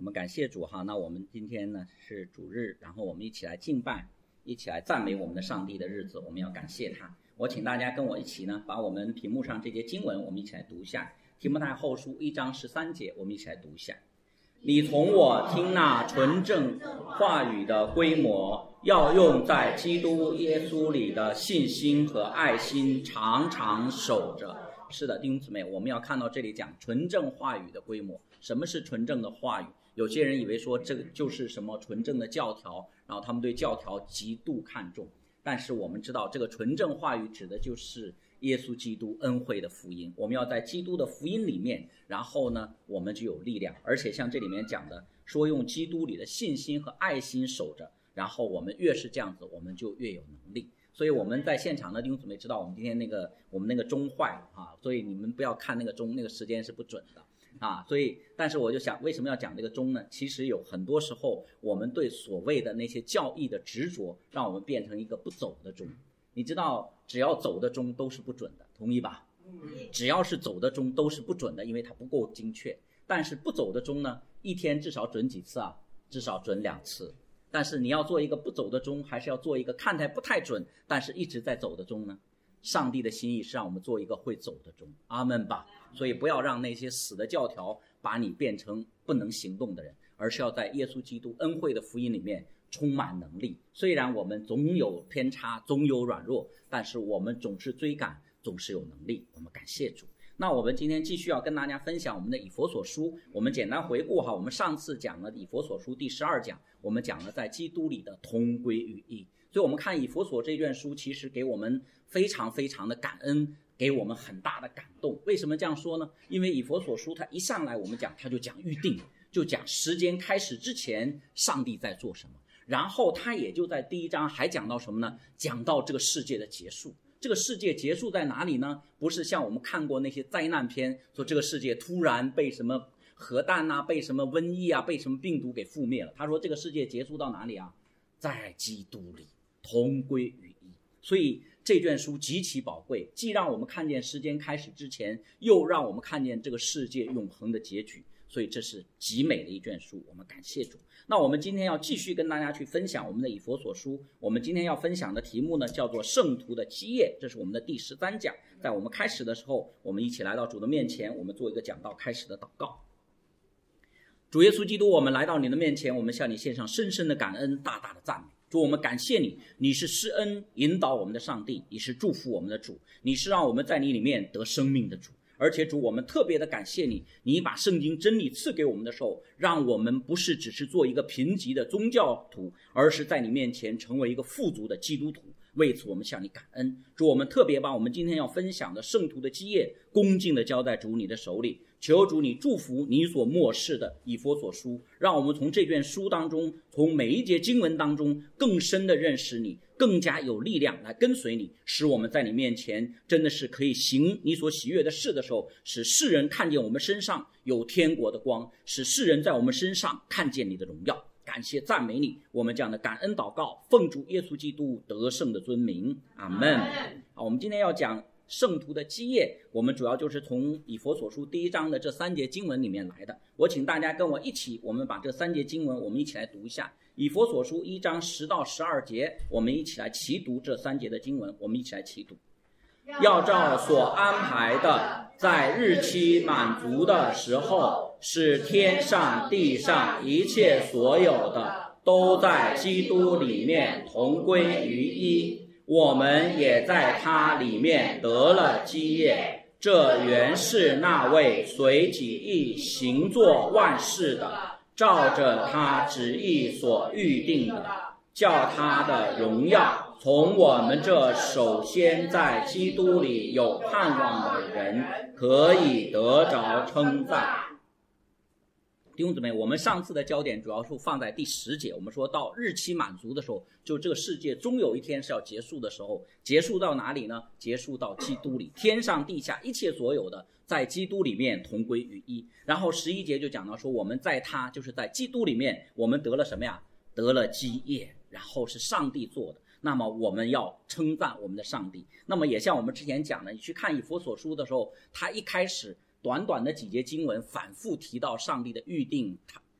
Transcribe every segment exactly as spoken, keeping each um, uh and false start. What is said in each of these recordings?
我们感谢主哈，那我们今天呢是主日，然后我们一起来敬拜，一起来赞美我们的上帝的日子，我们要感谢他。我请大家跟我一起呢，把我们屏幕上这节经文我们一起来读一下。提摩太后书一章十三节，我们一起来读一下。你从我听那纯正话语的规模，要用在基督耶稣里的信心和爱心常常守着。是的，弟兄姊妹，我们要看到这里讲纯正话语的规模。什么是纯正的话语？有些人以为说这个就是什么纯正的教条，然后他们对教条极度看重。但是我们知道，这个纯正话语指的就是耶稣基督恩惠的福音。我们要在基督的福音里面，然后呢我们就有力量。而且像这里面讲的说用基督里的信心和爱心守着，然后我们越是这样子，我们就越有能力。所以我们在现场的弟兄姊妹知道我们今天那个我们那个钟坏了啊，所以你们不要看那个钟，那个时间是不准的啊。所以但是我就想，为什么要讲这个钟呢？其实有很多时候我们对所谓的那些教义的执着，让我们变成一个不走的钟。你知道只要走的钟都是不准的，同意吧？只要是走的钟都是不准的，因为它不够精确。但是不走的钟呢，一天至少准几次啊？至少准两次。但是你要做一个不走的钟，还是要做一个看起来不太准但是一直在走的钟呢？上帝的心意是让我们做一个会走的钟，阿们吧。所以不要让那些死的教条把你变成不能行动的人，而是要在耶稣基督恩惠的福音里面充满能力。虽然我们总有偏差，总有软弱，但是我们总是追赶，总是有能力。我们感谢主。那我们今天继续要跟大家分享我们的以弗所书。我们简单回顾哈，我们上次讲了以弗所书第十二讲，我们讲了在基督里的同归于一。所以我们看以弗所这卷书，其实给我们非常非常的感恩，给我们很大的感动。为什么这样说呢？因为以弗所书它一上来我们讲，它就讲预定，就讲时间开始之前上帝在做什么。然后他也就在第一章还讲到什么呢？讲到这个世界的结束。这个世界结束在哪里呢？不是像我们看过那些灾难片，说这个世界突然被什么核弹啊，被什么瘟疫啊，被什么病毒给覆灭了。他说这个世界结束到哪里啊？在基督里同归于一。所以这卷书极其宝贵，既让我们看见时间开始之前，又让我们看见这个世界永恒的结局。所以这是极美的一卷书，我们感谢主。那我们今天要继续跟大家去分享我们的以弗所书。我们今天要分享的题目呢，叫做圣徒的基业，这是我们的第十三讲。在我们开始的时候，我们一起来到主的面前，我们做一个讲道开始的祷告。主耶稣基督，我们来到你的面前，我们向你献上深深的感恩，大大的赞美。主，我们感谢你，你是施恩引导我们的上帝，你是祝福我们的主，你是让我们在你里面得生命的主。而且主，我们特别的感谢你，你把圣经真理赐给我们的时候，让我们不是只是做一个贫瘠的宗教徒，而是在你面前成为一个富足的基督徒。为此我们向你感恩。主，我们特别把我们今天要分享的圣徒的基业恭敬地交在主你的手里，求主你祝福你所默示的以弗所书，让我们从这卷书当中，从每一节经文当中更深地认识你，更加有力量来跟随你，使我们在你面前真的是可以行你所喜悦的事的时候，使世人看见我们身上有天国的光，使世人在我们身上看见你的荣耀。感谢赞美你，我们这样的感恩祷告，奉主耶稣基督得胜的尊名，阿们。好，我们今天要讲圣徒的基业，我们主要就是从以弗所书第一章的这三节经文里面来的。我请大家跟我一起，我们把这三节经文我们一起来读一下。以弗所书一章十到十二节，我们一起来齐读这三节的经文，我们一起来齐读。要照所安排的，在日期满足的时候，使天上地上一切所有的都在基督里面同归于一。我们也在他里面得了基业，这原是那位随己意行作万事的，照着他旨意所预定的，叫他的荣耀从我们这首先在基督里有盼望的人可以得着称赞。弟兄姊妹，我们上次的焦点主要是放在第十节，我们说到日期满足的时候，就这个世界终有一天是要结束的时候，结束到哪里呢？结束到基督里，天上地下一切所有的在基督里面同归于一。然后十一节就讲到说，我们在他，就是在基督里面，我们得了什么呀？得了基业，然后是上帝做的，那么我们要称赞我们的上帝。那么也像我们之前讲的，你去看以弗所书的时候，他一开始短短的几节经文反复提到上帝的预定，他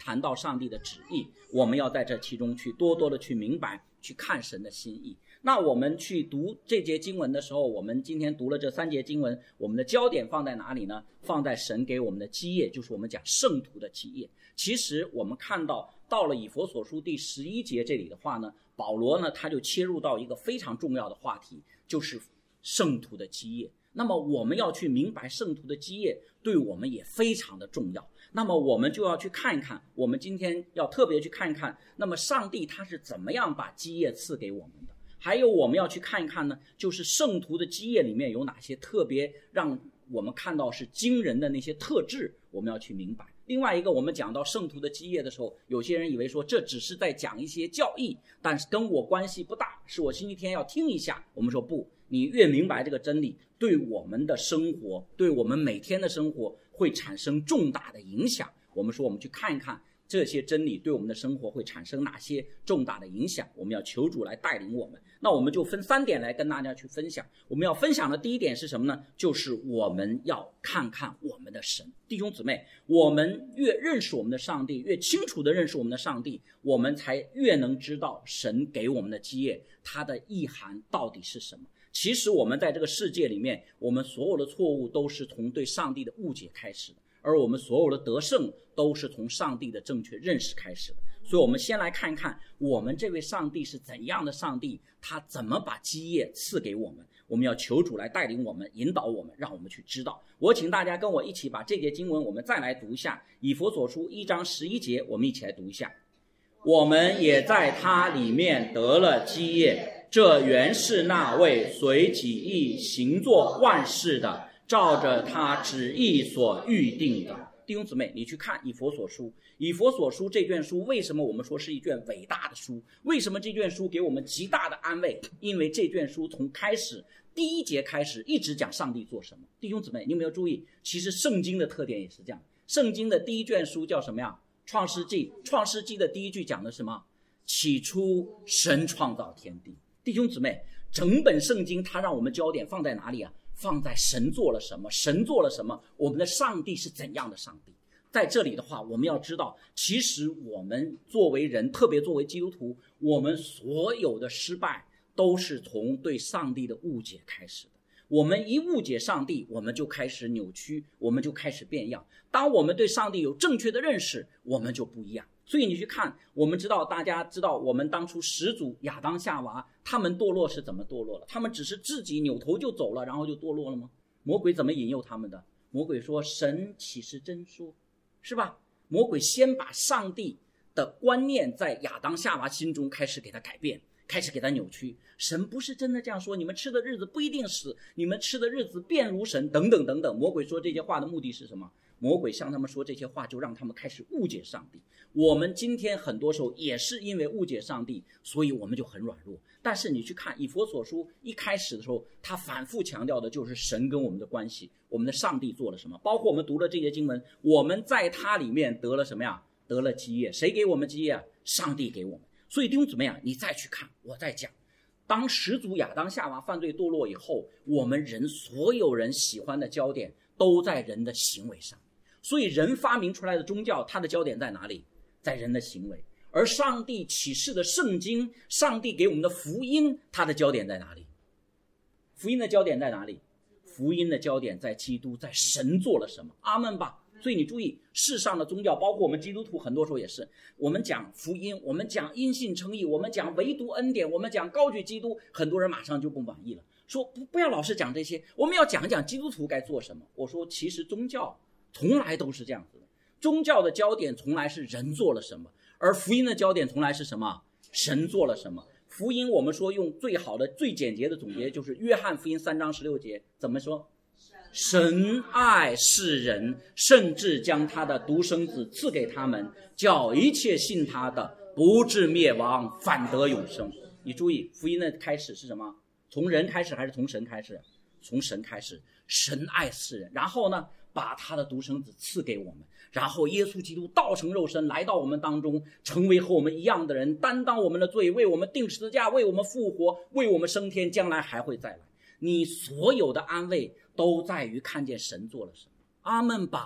谈到上帝的旨意，我们要在这其中去多多的去明白，去看神的心意。那我们去读这节经文的时候，我们今天读了这三节经文，我们的焦点放在哪里呢？放在神给我们的基业，就是我们讲圣徒的基业。其实我们看到到了以弗所书第十一节这里的话呢，保罗呢他就切入到一个非常重要的话题，就是圣徒的基业。那么我们要去明白圣徒的基业对我们也非常的重要，那么我们就要去看一看，我们今天要特别去看一看，那么上帝他是怎么样把基业赐给我们的，还有我们要去看一看呢，就是圣徒的基业里面有哪些特别让我们看到是惊人的那些特质，我们要去明白。另外一个，我们讲到圣徒的基业的时候，有些人以为说这只是在讲一些教义，但是跟我关系不大，是我星期天要听一下。我们说不，你越明白这个真理，对我们的生活，对我们每天的生活会产生重大的影响。我们说我们去看一看这些真理对我们的生活会产生哪些重大的影响，我们要求主来带领我们。那我们就分三点来跟大家去分享。我们要分享的第一点是什么呢？就是我们要看看我们的神。弟兄姊妹，我们越认识我们的上帝，越清楚地认识我们的上帝，我们才越能知道神给我们的基业它的意涵到底是什么。其实我们在这个世界里面，我们所有的错误都是从对上帝的误解开始的，而我们所有的得胜都是从上帝的正确认识开始的。所以我们先来看看我们这位上帝是怎样的上帝，他怎么把基业赐给我们。我们要求主来带领我们，引导我们，让我们去知道。我请大家跟我一起把这节经文我们再来读一下，以弗所书一章十一节，我们一起来读一下。我们也在他里面得了基业，这原是那位随己意行作万事的，照着他旨意所预定的。弟兄姊妹，你去看以弗所书，以弗所书这卷书为什么我们说是一卷伟大的书？为什么这卷书给我们极大的安慰？因为这卷书从开始第一节开始一直讲上帝做什么。弟兄姊妹，你有没有注意，其实圣经的特点也是这样。圣经的第一卷书叫什么呀？创世纪。创世纪的第一句讲的是什么？起初神创造天地。弟兄姊妹，整本圣经它让我们焦点放在哪里啊？放在神做了什么，神做了什么，我们的上帝是怎样的上帝。在这里的话，我们要知道，其实我们作为人，特别作为基督徒，我们所有的失败都是从对上帝的误解开始的。我们一误解上帝，我们就开始扭曲，我们就开始变样。当我们对上帝有正确的认识，我们就不一样。所以你去看，我们知道，大家知道我们当初始祖亚当夏娃他们堕落是怎么堕落了？他们只是自己扭头就走了，然后就堕落了吗？魔鬼怎么引诱他们的？魔鬼说神岂是真说，是吧？魔鬼先把上帝的观念在亚当夏娃心中开始给他改变，开始给他扭曲。神不是真的这样说，你们吃的日子不一定死，你们吃的日子便如神，等等等等。魔鬼说这些话的目的是什么？魔鬼向他们说这些话，就让他们开始误解上帝。我们今天很多时候也是因为误解上帝，所以我们就很软弱。但是你去看以弗所书一开始的时候，他反复强调的就是神跟我们的关系，我们的上帝做了什么。包括我们读了这些经文，我们在他里面得了什么呀？得了基业。谁给我们基业啊？上帝给我们。所以弟兄姊妹啊，你再去看，我再讲，当始祖亚当夏娃犯罪堕落以后，我们人所有人喜欢的焦点都在人的行为上。所以人发明出来的宗教，它的焦点在哪里？在人的行为。而上帝启示的圣经，上帝给我们的福音，它的焦点在哪里？福音的焦点在哪里？福音的焦点在基督，在神做了什么。阿们吧。所以你注意，世上的宗教，包括我们基督徒，很多时候也是，我们讲福音，我们讲因信称义，我们讲唯独恩典，我们讲高举基督，很多人马上就不满意了，说不不要老是讲这些，我们要讲一讲基督徒该做什么。我说其实宗教从来都是这样子的，宗教的焦点从来是人做了什么，而福音的焦点从来是什么？神做了什么。福音我们说用最好的最简洁的总结，就是约翰福音三章十六节怎么说？神爱世人，甚至将他的独生子赐给他们，叫一切信他的不至灭亡，反得永生。你注意，福音的开始是什么？从人开始还是从神开始？从神开始。神爱世人，然后呢把他的独生子赐给我们，然后耶稣基督道成肉身来到我们当中，成为和我们一样的人，担当我们的罪，为我们钉十字架，为我们复活，为我们升天，将来还会再来。你所有的安慰都在于看见神做了什么。阿们吧。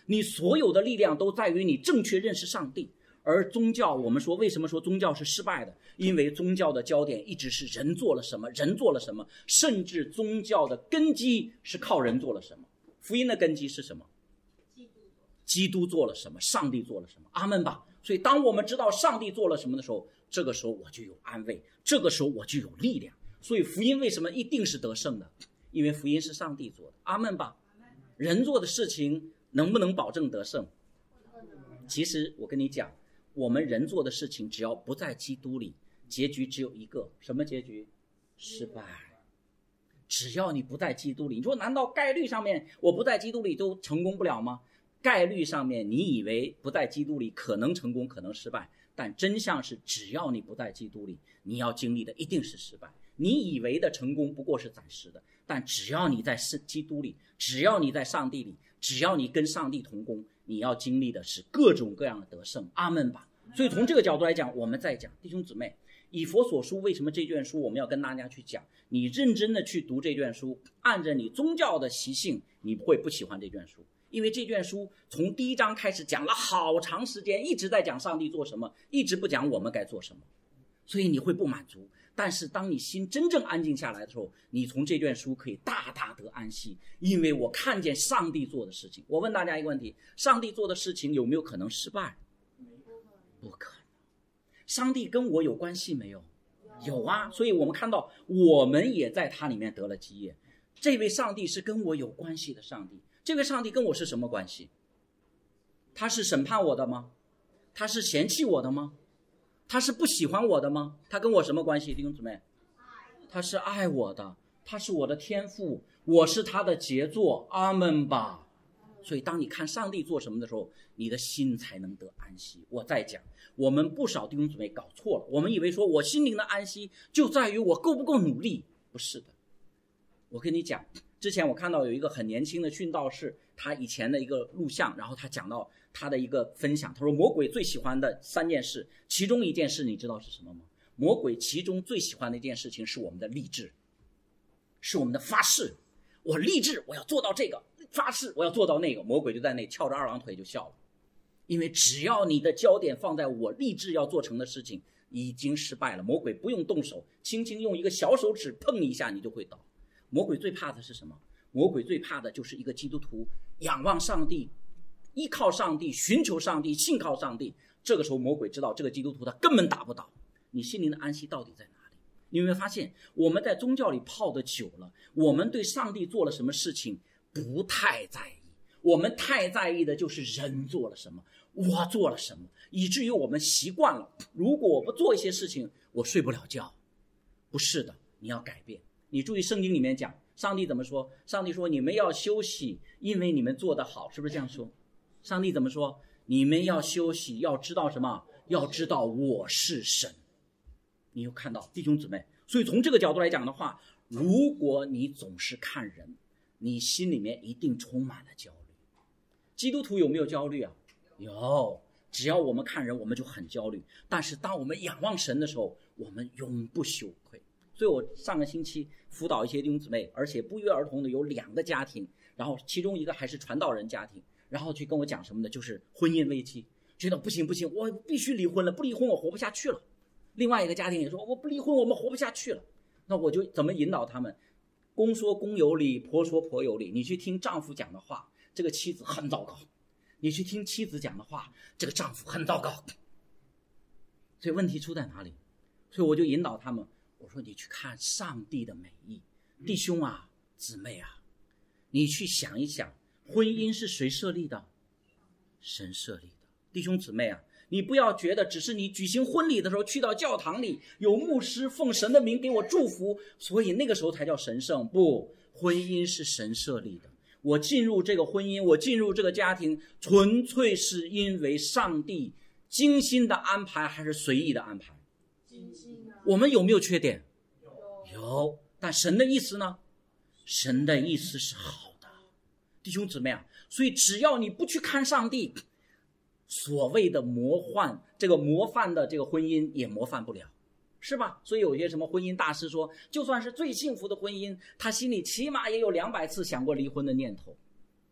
你所有的力量都在于你正确认识上帝。而宗教，我们说为什么说宗教是失败的？因为宗教的焦点一直是人做了什么，人做了什么，甚至宗教的根基是靠人做了什么。福音的根基是什么？基督做了什么，上帝做了什么。阿们吧。所以当我们知道上帝做了什么的时候，这个时候我就有安慰，这个时候我就有力量。所以福音为什么一定是得胜的？因为福音是上帝做的。阿们吧。人做的事情能不能保证得胜？其实我跟你讲，我们人做的事情只要不在基督里，结局只有一个，什么结局？失败。只要你不在基督里，你说难道概率上面我不在基督里都成功不了吗？概率上面你以为不在基督里可能成功可能失败，但真相是只要你不在基督里，你要经历的一定是失败。你以为的成功不过是暂时的，但只要你在基督里，只要你在上帝里，只要你跟上帝同工，你要经历的是各种各样的得胜。阿们吧。所以从这个角度来讲，我们在讲弟兄姊妹，以弗所书为什么这卷书我们要跟大家去讲？你认真的去读这卷书，按着你宗教的习性，你不会不喜欢这卷书。因为这卷书从第一章开始讲了好长时间，一直在讲上帝做什么，一直不讲我们该做什么，所以你会不满足。但是当你心真正安静下来的时候，你从这卷书可以大大得安息，因为我看见上帝做的事情。我问大家一个问题，上帝做的事情有没有可能失败？不可能。上帝跟我有关系没有？有啊。所以我们看到我们也在他里面得了基业。这位上帝是跟我有关系的上帝。这位上帝跟我是什么关系？他是审判我的吗？他是嫌弃我的吗？他是不喜欢我的吗？他跟我什么关系？弟兄姊妹，他是爱我的，他是我的天父，我是他的杰作。阿们吧。所以当你看上帝做什么的时候，你的心才能得安息。我再讲，我们不少弟兄姊妹搞错了，我们以为说我心灵的安息就在于我够不够努力。不是的。我跟你讲，之前我看到有一个很年轻的殉道士，他以前的一个录像，然后他讲到他的一个分享，他说魔鬼最喜欢的三件事，其中一件事你知道是什么吗？魔鬼其中最喜欢的一件事情是我们的励志，是我们的发誓。我励志我要做到这个，发誓我要做到那个，魔鬼就在那翘着二郎腿就笑了。因为只要你的焦点放在我励志要做成的事情，已经失败了。魔鬼不用动手，轻轻用一个小手指碰你一下，你就会倒。魔鬼最怕的是什么？魔鬼最怕的就是一个基督徒仰望上帝，依靠上帝，寻求上帝，信靠上帝。这个时候魔鬼知道这个基督徒他根本打不倒。你心灵的安息到底在哪里？你有没有发现我们在宗教里泡得久了，我们对上帝做了什么事情不太在意，我们太在意的就是人做了什么，我做了什么，以至于我们习惯了，如果我不做一些事情我睡不了觉。不是的，你要改变。你注意圣经里面讲上帝怎么说，上帝说你们要休息，因为你们做得好，是不是这样说？上帝怎么说？你们要休息，要知道什么？要知道我是神。你有看到弟兄姊妹？所以从这个角度来讲的话，如果你总是看人，你心里面一定充满了焦虑。基督徒有没有焦虑啊？有。只要我们看人我们就很焦虑，但是当我们仰望神的时候，我们永不羞愧。所以我上个星期辅导一些弟兄姊妹，而且不约而同的有两个家庭，然后其中一个还是传道人家庭，然后去跟我讲什么呢？就是婚姻危机，觉得不行不行，我必须离婚了，不离婚我活不下去了。另外一个家庭也说我不离婚我们活不下去了。那我就怎么引导他们？公说公有理，婆说婆有理。你去听丈夫讲的话，这个妻子很糟糕；你去听妻子讲的话，这个丈夫很糟糕。所以问题出在哪里？所以我就引导他们，我说你去看上帝的美意。弟兄啊，姊妹啊，你去想一想，婚姻是谁设立的？神设立的。弟兄姊妹啊，你不要觉得只是你举行婚礼的时候去到教堂里，有牧师奉神的名给我祝福，所以那个时候才叫神圣。不，婚姻是神设立的。我进入这个婚姻，我进入这个家庭，纯粹是因为上帝精心的安排还是随意的安排？精心的。我们有没有缺点？有。有。但神的意思呢？神的意思是好的。弟兄姊妹啊，所以只要你不去看上帝，所谓的模范，这个模范的这个婚姻也模范不了，是吧？所以有些什么婚姻大师说，就算是最幸福的婚姻，他心里起码也有两百次想过离婚的念头。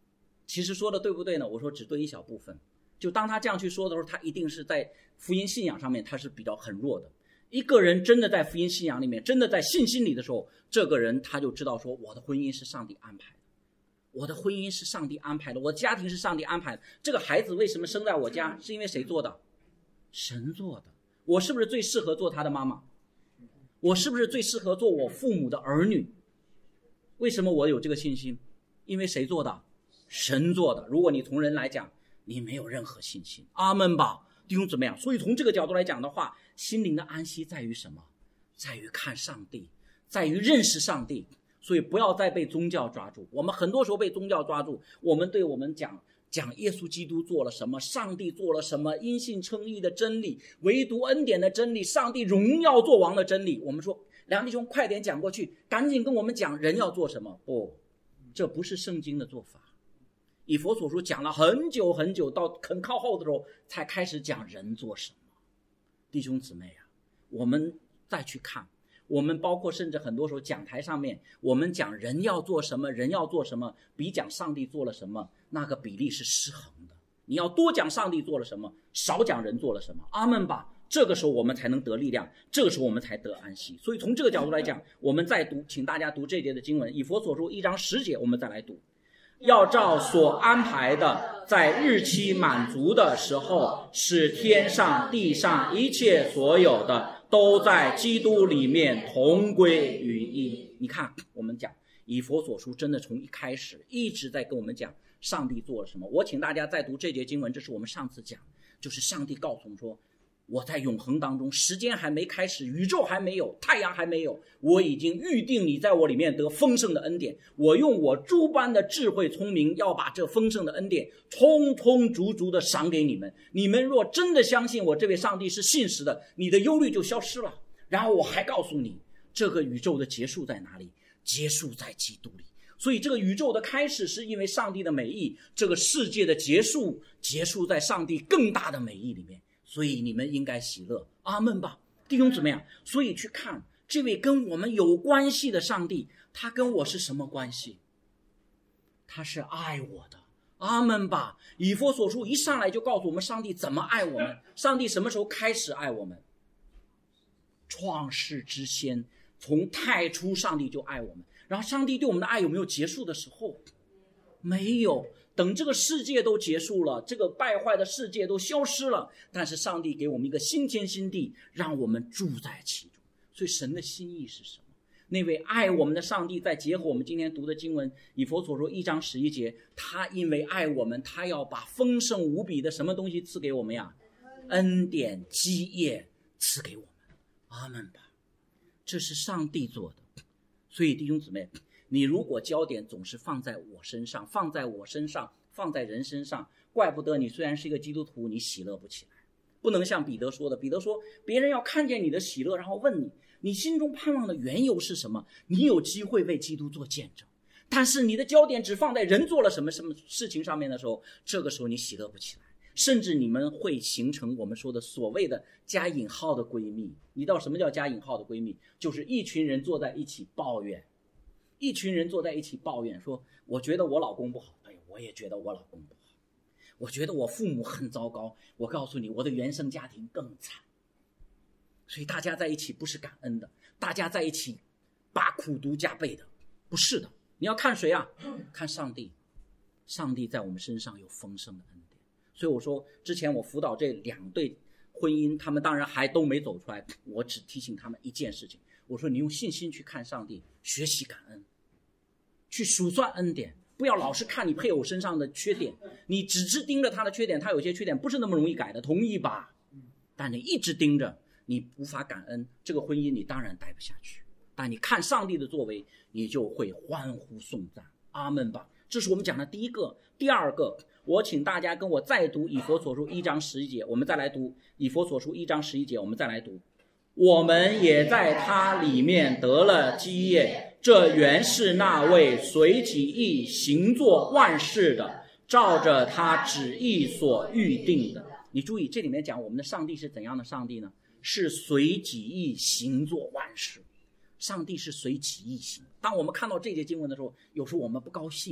其实说的对不对呢？我说只对一小部分。就当他这样去说的时候，他一定是在福音信仰上面他是比较很弱的。一个人真的在福音信仰里面，真的在信心里的时候，这个人他就知道说，我的婚姻是上帝安排的，我的婚姻是上帝安排的，我的家庭是上帝安排的。这个孩子为什么生在我家，是因为谁做的？神做的。我是不是最适合做他的妈妈？我是不是最适合做我父母的儿女？为什么我有这个信心？因为谁做的？神做的。如果你从人来讲，你没有任何信心。阿们吧，弟兄姊妹啊！所以从这个角度来讲的话，心灵的安息在于什么？在于看上帝，在于认识上帝。所以不要再被宗教抓住。我们很多时候被宗教抓住，我们对我们讲讲耶稣基督做了什么，上帝做了什么，因信称义的真理，唯独恩典的真理，上帝荣耀作王的真理。我们说梁弟兄快点讲过去，赶紧跟我们讲人要做什么。不，这不是圣经的做法。以弗所书讲了很久很久，到很靠后的时候才开始讲人做什么。弟兄姊妹啊，我们再去看，我们包括甚至很多时候讲台上面，我们讲人要做什么，人要做什么，比讲上帝做了什么，那个比例是失衡的。你要多讲上帝做了什么，少讲人做了什么。阿们吧。这个时候我们才能得力量，这个时候我们才得安息。所以从这个角度来讲，我们再读，请大家读这节的经文，以弗所书一章十节，我们再来读。要照所安排的，在日期满足的时候，使天上地上一切所有的都在基督里面同归于一。你看，我们讲以弗所书真的从一开始一直在跟我们讲上帝做了什么。我请大家再读这节经文，这是我们上次讲，就是上帝告诉我们说，我在永恒当中，时间还没开始，宇宙还没有，太阳还没有，我已经预定你在我里面得丰盛的恩典。我用我诸般的智慧聪明，要把这丰盛的恩典充充足足的赏给你们。你们若真的相信我这位上帝是信实的，你的忧虑就消失了。然后我还告诉你，这个宇宙的结束在哪里？结束在基督里。所以这个宇宙的开始是因为上帝的美意，这个世界的结束结束在上帝更大的美意里面。所以你们应该喜乐。阿们吧，弟兄姊妹啊！所以去看这位跟我们有关系的上帝，他跟我是什么关系？他是爱我的。阿们吧！以弗所书一上来就告诉我们上帝怎么爱我们。上帝什么时候开始爱我们？创世之先，从太初上帝就爱我们。然后上帝对我们的爱有没有结束的时候？没有。等这个世界都结束了，这个败坏的世界都消失了，但是上帝给我们一个新天新地，让我们住在其中。所以神的心意是什么？那位爱我们的上帝，再结合我们今天读的经文以弗所书一章十一节，他因为爱我们，他要把丰盛无比的什么东西赐给我们呀？恩典基业赐给我们。阿们吧。这是上帝做的。所以弟兄姊妹，你如果焦点总是放在我身上，放在我身上，放在人身上，怪不得你虽然是一个基督徒，你喜乐不起来。不能像彼得说的，彼得说别人要看见你的喜乐，然后问你，你心中盼望的缘由是什么？你有机会为基督做见证。但是你的焦点只放在人做了什么什么事情上面的时候，这个时候你喜乐不起来，甚至你们会形成我们说的所谓的加引号的闺蜜。你知道什么叫加引号的闺蜜？就是一群人坐在一起抱怨，一群人坐在一起抱怨说，我觉得我老公不好，哎，我也觉得我老公不好，我觉得我父母很糟糕，我告诉你，我的原生家庭更惨。所以大家在一起不是感恩的，大家在一起把苦毒加倍的，不是的。你要看谁啊？看上帝。上帝在我们身上有丰盛的恩典。所以我说之前我辅导这两对婚姻，他们当然还都没走出来，我只提醒他们一件事情，我说你用信心去看上帝，学习感恩，去数算恩典，不要老是看你配偶身上的缺点，你只是盯着他的缺点，他有些缺点不是那么容易改的，同意吧？但你一直盯着，你无法感恩，这个婚姻你当然待不下去。但你看上帝的作为，你就会欢呼颂赞。阿们吧。这是我们讲的第一个。第二个，我请大家跟我再读以弗所书一章十一节，我们再来读以弗所书一章十一节，我们再来读。我们也在他里面得了基业，这原是那位随己意行作万事的，照着他旨意所预定的。你注意，这里面讲我们的上帝是怎样的上帝呢？是随己意行作万事。上帝是随己意行。当我们看到这节经文的时候，有时候我们不高兴，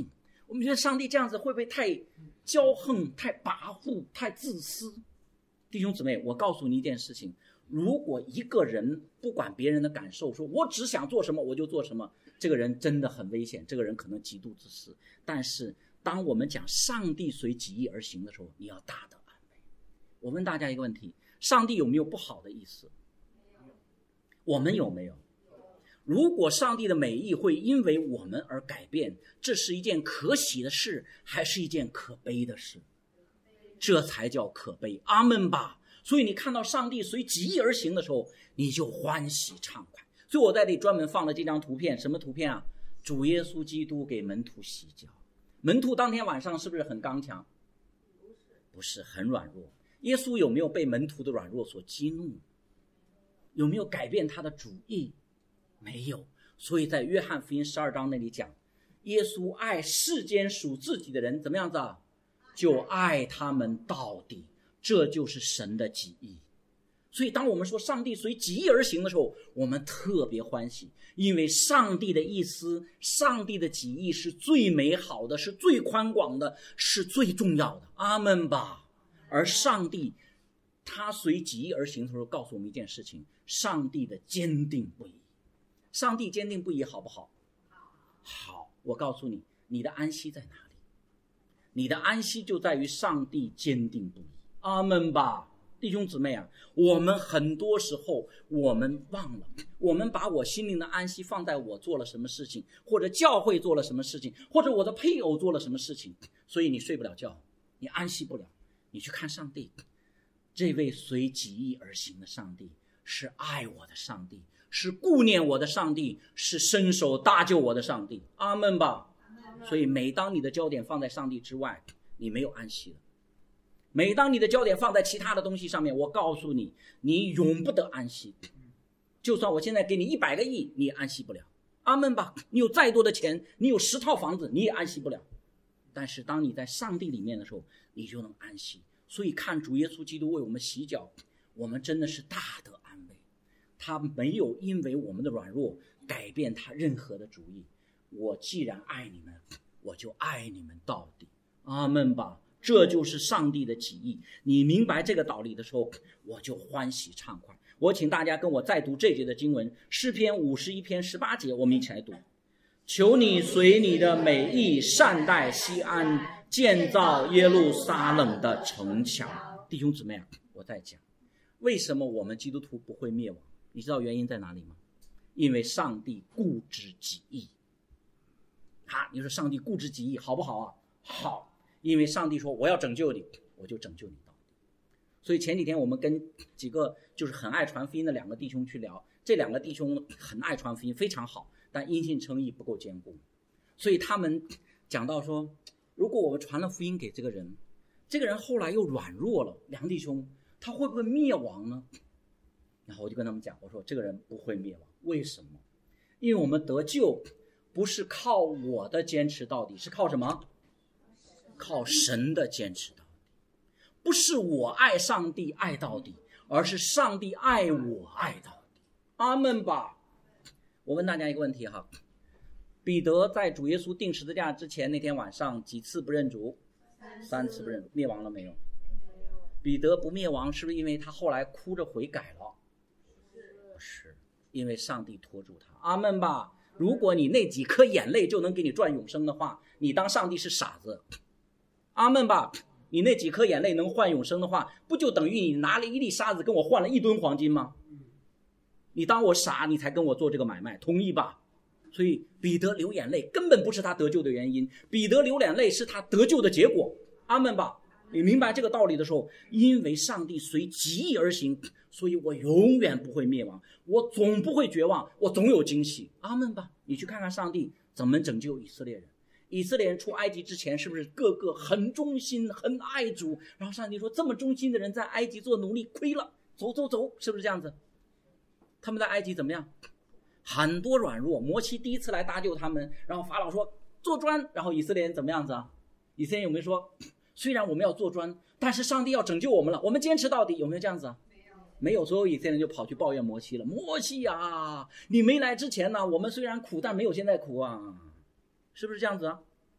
我们觉得上帝这样子会不会太骄横、太跋扈、太自私？弟兄姊妹，我告诉你一件事情，如果一个人不管别人的感受，说我只想做什么我就做什么，这个人真的很危险，这个人可能极度自私。但是当我们讲上帝随己意而行的时候，你要大得安慰。我问大家一个问题，上帝有没有不好的意思？我们有没有？如果上帝的美意会因为我们而改变，这是一件可喜的事，还是一件可悲的事？这才叫可悲。阿们吧。所以你看到上帝随己意而行的时候，你就欢喜畅快。所以我在这里专门放了这张图片，什么图片啊？主耶稣基督给门徒洗脚。门徒当天晚上是不是很刚强？不是，很软弱。耶稣有没有被门徒的软弱所激怒？有没有改变他的主意？没有。所以在约翰福音十二章那里讲，耶稣爱世间属自己的人怎么样子啊？就爱他们到底，这就是神的己意。所以当我们说上帝随己意而行的时候，我们特别欢喜，因为上帝的意思，上帝的己意是最美好的，是最宽广的，是最重要的。阿们吧。而上帝他随己意而行的时候，告诉我们一件事情，上帝的坚定不移。上帝坚定不移好不好？好。我告诉你，你的安息在哪里？你的安息就在于上帝坚定不移。阿们吧。弟兄姊妹啊，我们很多时候我们忘了，我们把我心灵的安息放在我做了什么事情，或者教会做了什么事情，或者我的配偶做了什么事情，所以你睡不了觉，你安息不了。你去看上帝，这位随己意而行的上帝是爱我的上帝，是顾念我的上帝，是伸手搭救我的上帝。阿们吧。所以每当你的焦点放在上帝之外，你没有安息了。每当你的焦点放在其他的东西上面，我告诉你，你永不得安息。就算我现在给你一百个亿，你也安息不了。阿们吧。你有再多的钱，你有十套房子，你也安息不了。但是当你在上帝里面的时候，你就能安息。所以看主耶稣基督为我们洗脚，我们真的是大得安慰。他没有因为我们的软弱改变他任何的主意。我既然爱你们，我就爱你们到底。阿们吧。这就是上帝的己意。你明白这个道理的时候，我就欢喜畅快。我请大家跟我再读这节的经文，诗篇五十一篇十八节，我们一起来读。求你随你的美意善待西安，建造耶路撒冷的城墙。弟兄姊妹啊，我在讲为什么我们基督徒不会灭亡，你知道原因在哪里吗？因为上帝固执己意。啊，你说上帝固执己意好不好啊？好。因为上帝说我要拯救你，我就拯救你到底。所以前几天我们跟几个就是很爱传福音的两个弟兄去聊，这两个弟兄很爱传福音，非常好，但因信称义不够坚固。所以他们讲到说，如果我们传了福音给这个人，这个人后来又软弱了，两个弟兄他会不会灭亡呢？然后我就跟他们讲，我说这个人不会灭亡。为什么？因为我们得救不是靠我的坚持到底，是靠什么？靠神的坚持到底。不是我爱上帝爱到底，而是上帝爱我爱到底。阿们吧。我问大家一个问题哈，彼得在主耶稣钉十字架之前那天晚上几次不认主？三次不认主。灭亡了没有？彼得不灭亡是不是因为他后来哭着悔改了？不是，因为上帝拖住他。阿们吧。如果你那几颗眼泪就能给你赚永生的话，你当上帝是傻子。阿们吧。你那几颗眼泪能换永生的话，不就等于你拿了一粒沙子跟我换了一吨黄金吗？你当我傻，你才跟我做这个买卖，同意吧？所以彼得流眼泪根本不是他得救的原因，彼得流眼泪是他得救的结果。阿们吧。你明白这个道理的时候，因为上帝随己意而行，所以我永远不会灭亡，我总不会绝望，我总有惊喜。阿们吧。你去看看上帝怎么拯救以色列人。以色列人出埃及之前是不是个个很忠心很爱主，然后上帝说这么忠心的人在埃及做奴隶亏了，走走走，是不是这样子？他们在埃及怎么样？很多软弱。摩西第一次来搭救他们，然后法老说做砖，然后以色列人怎么样子啊？以色列人有没有说虽然我们要做砖，但是上帝要拯救我们了，我们坚持到底？有没有这样子啊？没有。所有以色列人就跑去抱怨摩西了，摩西啊，你没来之前呢，我们虽然苦但没有现在苦啊，是不是这样子啊？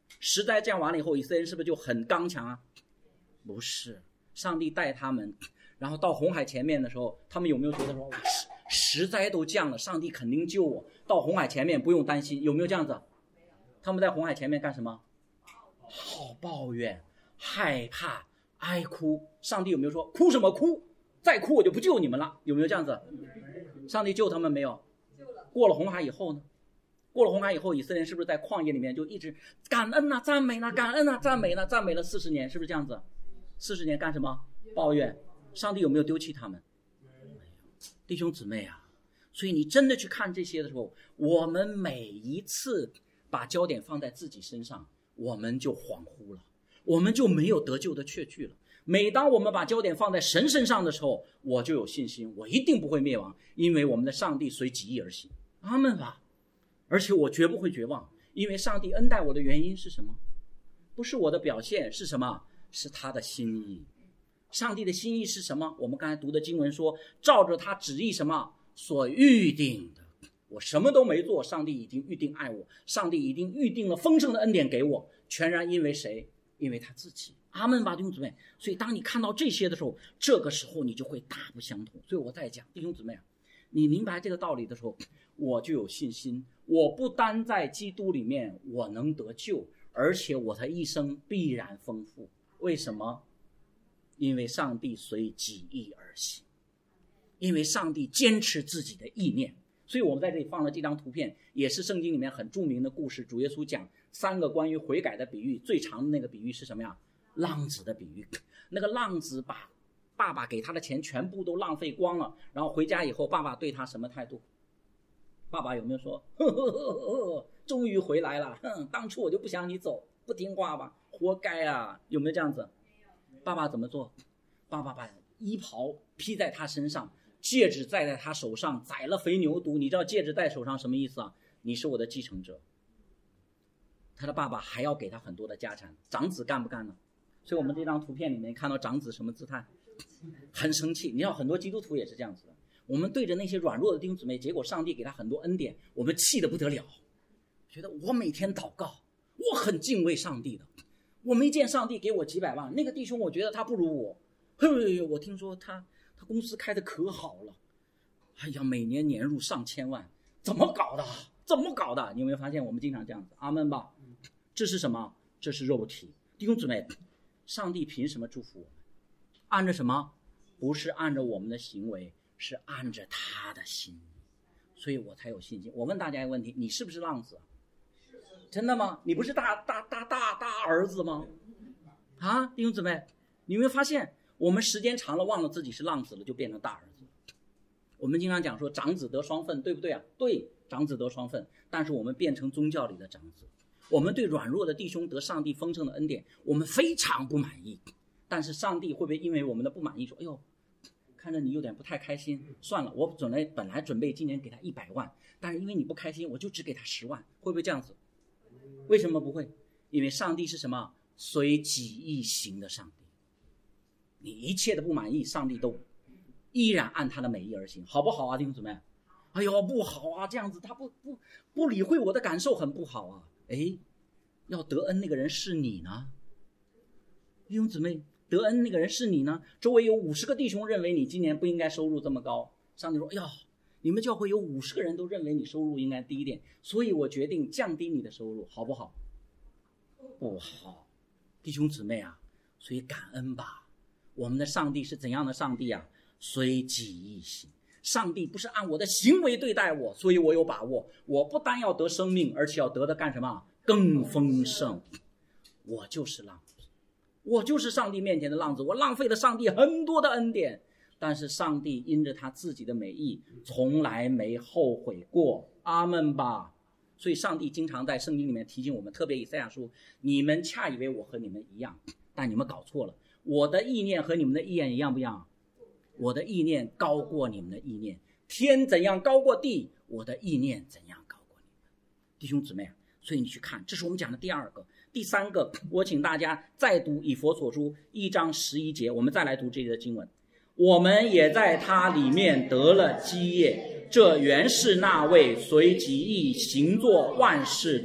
十灾这样完了以后，以色列人是不是就很刚强啊？不是，上帝带他们，然后到红海前面的时候，他们有没有觉得说十十灾都降了，上帝肯定救我，到红海前面不用担心？有没有这样子？他们在红海前面干什么？好抱怨、害怕、哀哭。上帝有没有说哭什么哭？再哭我就不救你们了？有没有这样子？上帝救他们没有？过了红海以后呢？过了红海以后，以色列人是不是在旷野里面就一直感恩啊、赞美啊、感恩啊、赞美啊、赞美了四十年？是不是这样子？四十年干什么？抱怨。上帝有没有丢弃他们？弟兄姊妹啊，所以你真的去看这些的时候，我们每一次把焦点放在自己身上，我们就恍惚了，我们就没有得救的确据了。每当我们把焦点放在神身上的时候，我就有信心，我一定不会灭亡，因为我们的上帝随己意而行。阿们吧。而且我绝不会绝望，因为上帝恩待我的原因是什么？不是我的表现，是什么？是他的心意。上帝的心意是什么？我们刚才读的经文说，照着他旨意什么所预定的。我什么都没做，上帝已经预定爱我，上帝已经预定了丰盛的恩典给我，全然因为谁？因为他自己。阿们吧，弟兄姊妹。所以当你看到这些的时候，这个时候你就会大不相同。所以我在讲，弟兄姊妹啊，你明白这个道理的时候，我就有信心。我不单在基督里面我能得救，而且我的一生必然丰富。为什么？因为上帝随己意而行，因为上帝坚持自己的意念。所以我们在这里放了这张图片，也是圣经里面很著名的故事。主耶稣讲三个关于悔改的比喻，最长的那个比喻是什么呀？浪子的比喻。那个浪子把爸爸给他的钱全部都浪费光了，然后回家以后，爸爸对他什么态度？爸爸有没有说呵呵呵呵终于回来了，哼，当初我就不想你走，不听话吧，活该啊？有没有这样子？爸爸怎么做？爸爸把衣袍披在他身上，戒指戴在他手上，宰了肥牛犊。你知道戒指戴手上什么意思啊？你是我的继承者。他的爸爸还要给他很多的家产。长子干不干呢？所以我们这张图片里面看到长子什么姿态？很生气。你知道很多基督徒也是这样子的，我们对着那些软弱的弟兄姊妹，结果上帝给他很多恩典，我们气得不得了，觉得我每天祷告，我很敬畏上帝的，我没见上帝给我几百万，那个弟兄我觉得他不如我，嘿，我听说他他公司开得可好了，哎呀，每年年入上千万，怎么搞的？怎么搞的？你有没有发现我们经常这样子？阿们吧。这是什么？这是肉体。弟兄姊妹，上帝凭什么祝福我们？按着什么？不是按着我们的行为，是按着他的心意。所以我才有信心。我问大家一个问题，你是不是浪子？真的吗？你不是大大大大大儿子吗？啊，弟兄姊妹，你有没有发现我们时间长了忘了自己是浪子了，就变成大儿子？我们经常讲说长子得双份，对不对啊？对，长子得双份，但是我们变成宗教里的长子。我们对软弱的弟兄得上帝丰盛的恩典，我们非常不满意。但是上帝会不会因为我们的不满意说，哎呦，看着你有点不太开心，算了，我准备本来准备今年给他一百万，但是因为你不开心，我就只给他十万，会不会这样子？为什么不会？因为上帝是什么？随己意行的上帝。你一切的不满意，上帝都依然按他的美意而行，好不好啊，弟兄姊妹？哎呦，不好啊，这样子他不不不理会我的感受，很不好啊。哎，要得恩那个人是你呢，弟兄姊妹，得恩那个人是你呢。周围有五十个弟兄认为你今年不应该收入这么高，上帝说，哎呀，你们教会有五十个人都认为你收入应该低一点，所以我决定降低你的收入，好不好？不好，弟兄姊妹啊，所以感恩吧。我们的上帝是怎样的上帝啊？随己意行。上帝不是按我的行为对待我，所以我有把握，我不单要得生命，而且要得的干什么？更丰盛。我就是浪子，我就是上帝面前的浪子，我浪费了上帝很多的恩典，但是上帝因着他自己的美意，从来没后悔过。阿们吧。所以上帝经常在圣经里面提醒我们，特别以赛亚书，你们恰以为我和你们一样，但你们搞错了，我的意念和你们的意念一样不一样？我的意念高过你们的意念，天怎样高过地，我的意念怎样高过你们。弟兄姊妹啊，所以你去看，这是我们讲的第二个。第三个，我请大家再读以弗所书一章十一节，我们再来读这里的经文。我们也在他里面得了基业，这原是那位随己意行作万事的，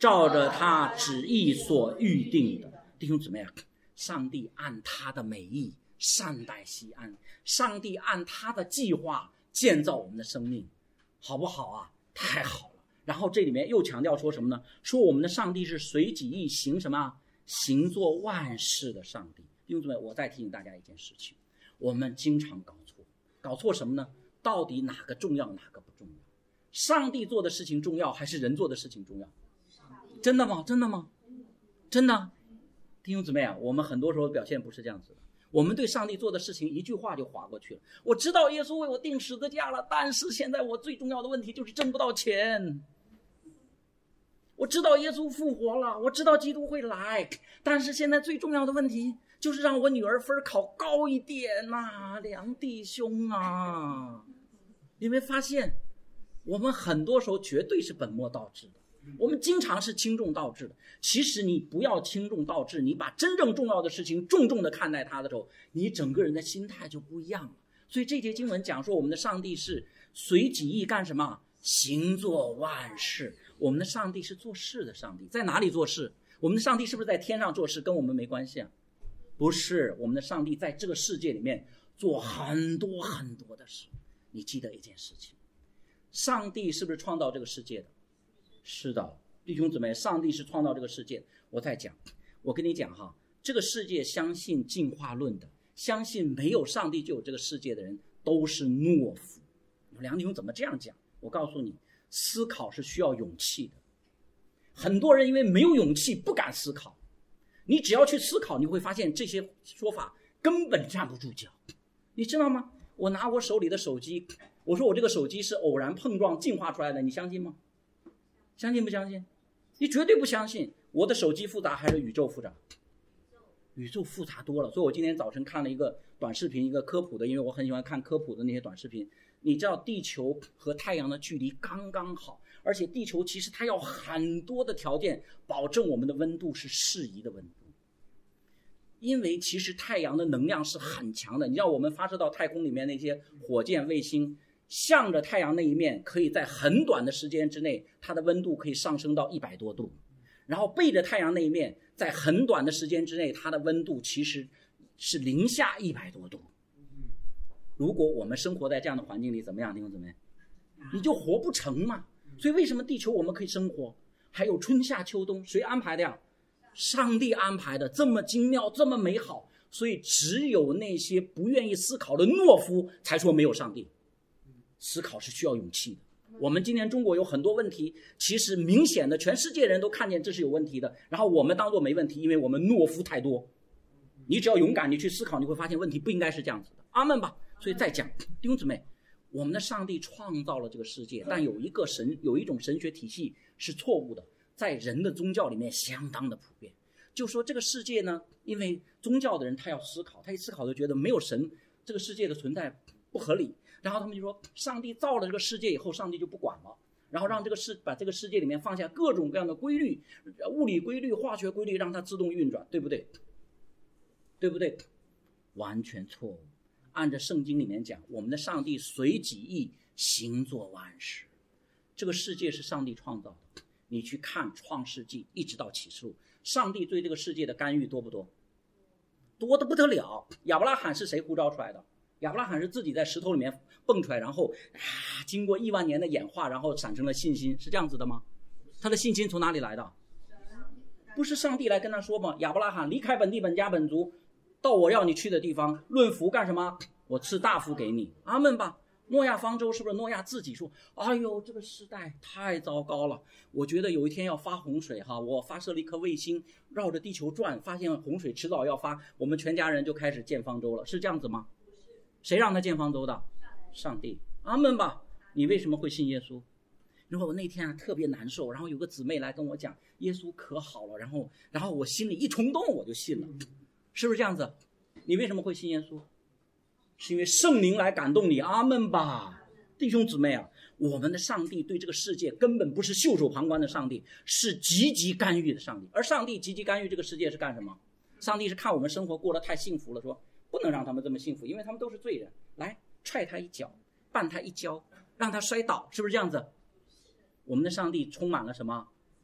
照着他旨意所预定的。弟兄姊妹啊，上帝按他的美意善待西安，上帝按他的计划建造我们的生命，好不好啊？太好了。然后这里面又强调说什么呢？说我们的上帝是随己意行什么？行作万事的上帝。弟兄姊妹，我再提醒大家一件事情，我们经常搞错，搞错什么呢？到底哪个重要，哪个不重要？上帝做的事情重要，还是人做的事情重要？真的吗？真的吗？真的？弟兄姊妹啊，我们很多时候表现不是这样子的。我们对上帝做的事情一句话就划过去了。我知道耶稣为我定十字架了，但是现在我最重要的问题就是挣不到钱。我知道耶稣复活了，我知道基督会来，但是现在最重要的问题就是让我女儿分考高一点呐、啊，梁弟兄啊，你没发现我们很多时候绝对是本末倒置的，我们经常是轻重倒置的。其实你不要轻重倒置，你把真正重要的事情重重的看待它的时候，你整个人的心态就不一样了。所以这节经文讲说我们的上帝是随己意干什么？行作万事。我们的上帝是做事的上帝。在哪里做事？我们的上帝是不是在天上做事？跟我们没关系啊。不是，我们的上帝在这个世界里面做很多很多的事。你记得一件事情，上帝是不是创造这个世界的？是的，弟兄姊妹，上帝是创造这个世界。我再讲，我跟你讲哈，这个世界相信进化论的，相信没有上帝就有这个世界的人都是懦夫。梁弟兄怎么这样讲？我告诉你，思考是需要勇气的。很多人因为没有勇气不敢思考，你只要去思考，你会发现这些说法根本站不住脚。你知道吗？我拿我手里的手机，我说我这个手机是偶然碰撞进化出来的，你相信吗？相信不相信？你绝对不相信。我的手机复杂还是宇宙复杂？宇宙复杂多了。所以我今天早晨看了一个短视频，一个科普的，因为我很喜欢看科普的那些短视频。你知道地球和太阳的距离刚刚好，而且地球其实它要很多的条件保证我们的温度是适宜的温度。因为其实太阳的能量是很强的，你知道我们发射到太空里面那些火箭卫星，向着太阳那一面可以在很短的时间之内，它的温度可以上升到一百多度，然后背着太阳那一面，在很短的时间之内，它的温度其实是零下一百多度。如果我们生活在这样的环境里，怎么样？弟兄姊妹，你就活不成嘛。所以为什么地球我们可以生活？还有春夏秋冬，谁安排的呀？上帝安排的，这么精妙，这么美好。所以只有那些不愿意思考的懦夫才说没有上帝。思考是需要勇气的。我们今天中国有很多问题，其实明显的全世界人都看见这是有问题的，然后我们当作没问题，因为我们懦夫太多。你只要勇敢，你去思考，你会发现问题不应该是这样子的。阿们吧。所以再讲，弟兄姊妹，我们的上帝创造了这个世界，但有一个神，有一种神学体系是错误的，在人的宗教里面相当的普遍。就说这个世界呢，因为宗教的人他要思考，他一思考就觉得没有神，这个世界的存在不合理，然后他们就说上帝造了这个世界以后，上帝就不管了，然后让这个世把这个世界里面放下各种各样的规律，物理规律、化学规律，让它自动运转，对不对？对不对？完全错误。按照圣经里面讲，我们的上帝随己意行作万事。这个世界是上帝创造的，你去看创世纪一直到启示录，上帝对这个世界的干预多不多？多得不得了。亚伯拉罕是谁呼召出来的？亚伯拉罕是自己在石头里面蹦出来，然后啊，经过亿万年的演化，然后产生了信心，是这样子的吗？他的信心从哪里来的？不是上帝来跟他说吗？亚伯拉罕，离开本地本家本族，到我要你去的地方，论福干什么？我赐大福给你。阿们吧。诺亚方舟是不是诺亚自己说，哎呦，这个时代太糟糕了，我觉得有一天要发洪水哈，我发射了一颗卫星绕着地球转，发现洪水迟早要发，我们全家人就开始建方舟了，是这样子吗？谁让他建方舟的？上帝。阿们吧。你为什么会信耶稣？如果我那天啊特别难受，然后有个姊妹来跟我讲耶稣可好了，然后然后我心里一冲动我就信了，是不是这样子？你为什么会信耶稣？是因为圣灵来感动你。阿们吧。弟兄姊妹啊，我们的上帝对这个世界根本不是袖手旁观的上帝，是积极干预的上帝。而上帝积极干预这个世界是干什么？上帝是看我们生活过得太幸福了，说不能让他们这么幸福，因为他们都是罪人，来踹他一脚，绊他一跤，让他摔倒，是不是这样子？我们的上帝充满了什么？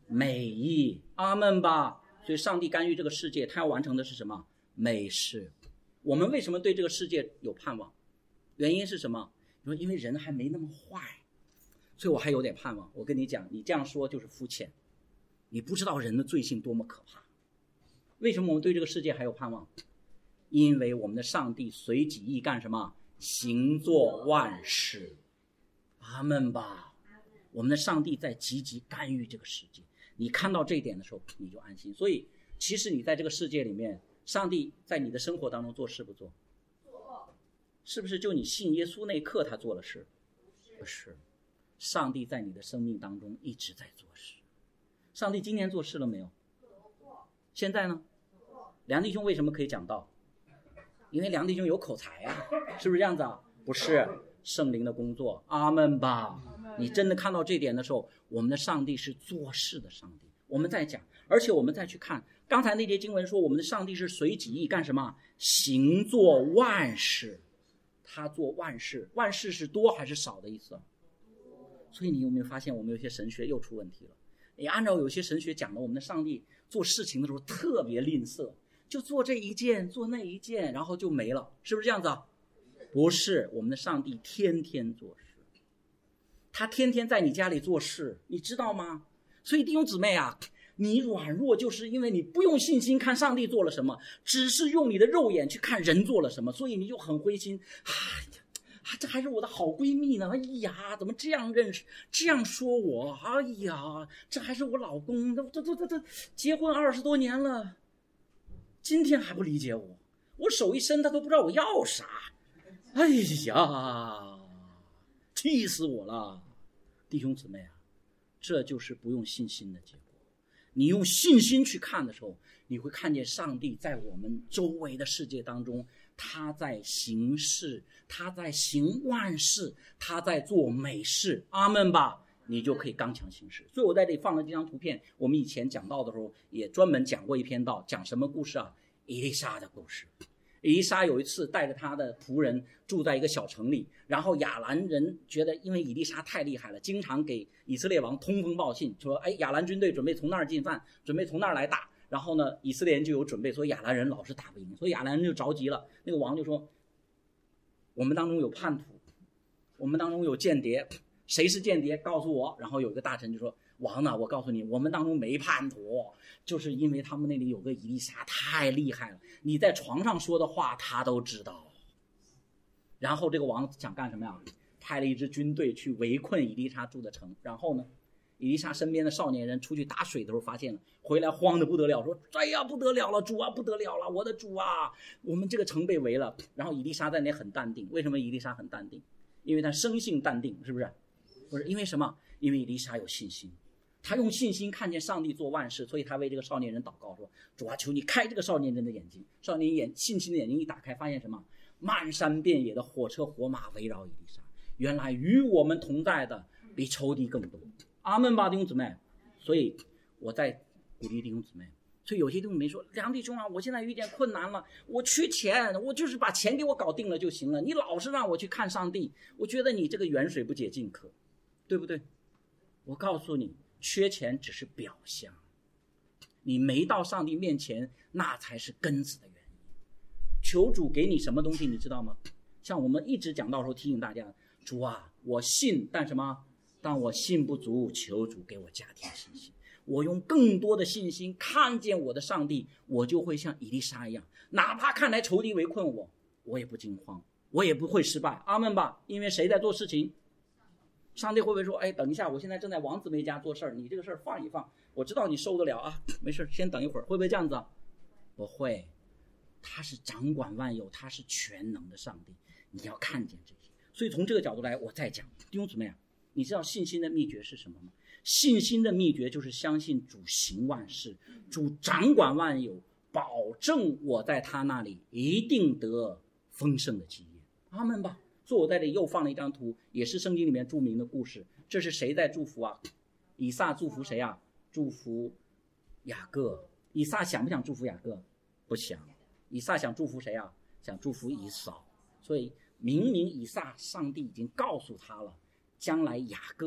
美意，阿们吧。所以上帝干预这个世界，他要完成的是什么？美事。我们为什么对这个世界有盼望？原因是什么？你说因为人还没那么坏，所以我还有点盼望。我跟你讲，你这样说就是肤浅，你不知道人的罪性多么可怕。为什么我们对这个世界还有盼望？因为我们的上帝随己意干什么？行作万事。阿们吧。我们的上帝在积极干预这个世界，你看到这一点的时候你就安心。所以其实你在这个世界里面，上帝在你的生活当中做事不做？做。是不是就你信耶稣那一刻他做了事？不是。上帝在你的生命当中一直在做事。上帝今年做事了没有？现在呢？梁弟兄为什么可以讲道？因为梁弟兄有口才啊，是不是这样子啊？不是，圣灵的工作。阿们吧。你真的看到这点的时候，我们的上帝是做事的上帝。我们再讲，而且我们再去看刚才那节经文说，我们的上帝是随己意干什么？行作万事。他做万事，万事是多还是少的意思？所以你有没有发现我们有些神学又出问题了？你按照有些神学讲的，我们的上帝做事情的时候特别吝啬，就做这一件做那一件，然后就没了，是不是这样子啊？不是，我们的上帝天天做事，他天天在你家里做事，你知道吗？所以弟兄姊妹啊，你软弱就是因为你不用信心看上帝做了什么，只是用你的肉眼去看人做了什么，所以你就很灰心。哎呀，啊，这还是我的好闺蜜呢！哎呀，怎么这样认识，这样说我？哎呀，这还是我老公，这这这这结婚二十多年了，今天还不理解我，我手一伸他都不知道我要啥。哎呀，气死我了！弟兄姊妹啊，这就是不用信心的结果。你用信心去看的时候，你会看见上帝在我们周围的世界当中，他在行事，他在行万事，他在做美事。阿们吧，你就可以刚强行事。所以我在这里放了这张图片，我们以前讲道的时候也专门讲过一篇道，讲什么故事啊？以利沙的故事。以利沙有一次带着他的仆人住在一个小城里，然后亚兰人觉得因为以利沙太厉害了，经常给以色列王通风报信，说哎，亚兰军队准备从那儿进犯，准备从那儿来打。然后呢，以色列人就有准备，所以亚兰人老是打不赢，所以亚兰人就着急了。那个王就说，我们当中有叛徒，我们当中有间谍，谁是间谍告诉我。然后有一个大臣就说，王呢，我告诉你，我们当中没叛徒，就是因为他们那里有个以利沙太厉害了，你在床上说的话他都知道。然后这个王想干什么呀？派了一支军队去围困以利沙住的城。然后呢，以利沙身边的少年人出去打水的时候发现了，回来慌得不得了，说哎呀不得了了，主啊不得了了，我的主啊，我们这个城被围了。然后以利沙在那很淡定。为什么以利沙很淡定？因为他生性淡定，是不是？不是，因为什么？因为以利沙有信心，他用信心看见上帝做万事，所以他为这个少年人祷告说，主啊求你开这个少年人的眼睛。少年眼信心的眼睛一打开，发现什么？漫山遍野的火车火马围绕以利沙，原来与我们同在的比仇敌更多。阿们吧，弟兄姊妹。所以我在鼓励弟兄姊妹。所以有些弟兄姊妹说，梁弟兄啊，我现在遇见困难了，我缺钱，我就是把钱给我搞定了就行了，你老是让我去看上帝，我觉得你这个远水不解近渴，对不对？我告诉你，缺钱只是表象，你没到上帝面前，那才是根子的原因。求主给你什么东西你知道吗？像我们一直讲到时候提醒大家，主啊我信，但什么？但我信不足，求主给我加添信心。我用更多的信心看见我的上帝，我就会像以利沙一样，哪怕看来仇敌围困我，我也不惊慌，我也不会失败。阿们吧。因为谁在做事情？上帝会不会说，哎，等一下，我现在正在王姊妹家做事儿，你这个事儿放一放，我知道你受得了啊，没事，先等一会儿。会不会这样子啊？不会。他是掌管万有，他是全能的上帝，你要看见这些。所以从这个角度来，我再讲，弟兄姊妹啊，你知道信心的秘诀是什么吗？信心的秘诀就是相信主行万事，主掌管万有，保证我在他那里一定得丰盛的基业。阿们吧。所以我在这里又放了一张图，也是圣经里面著名的故事。这是谁在祝福啊？以撒祝福谁啊？祝福雅各。以撒想不想祝福雅各？不想。以撒想祝福谁啊？想祝福以扫。所以明明以撒上帝已经告诉他了，将来雅各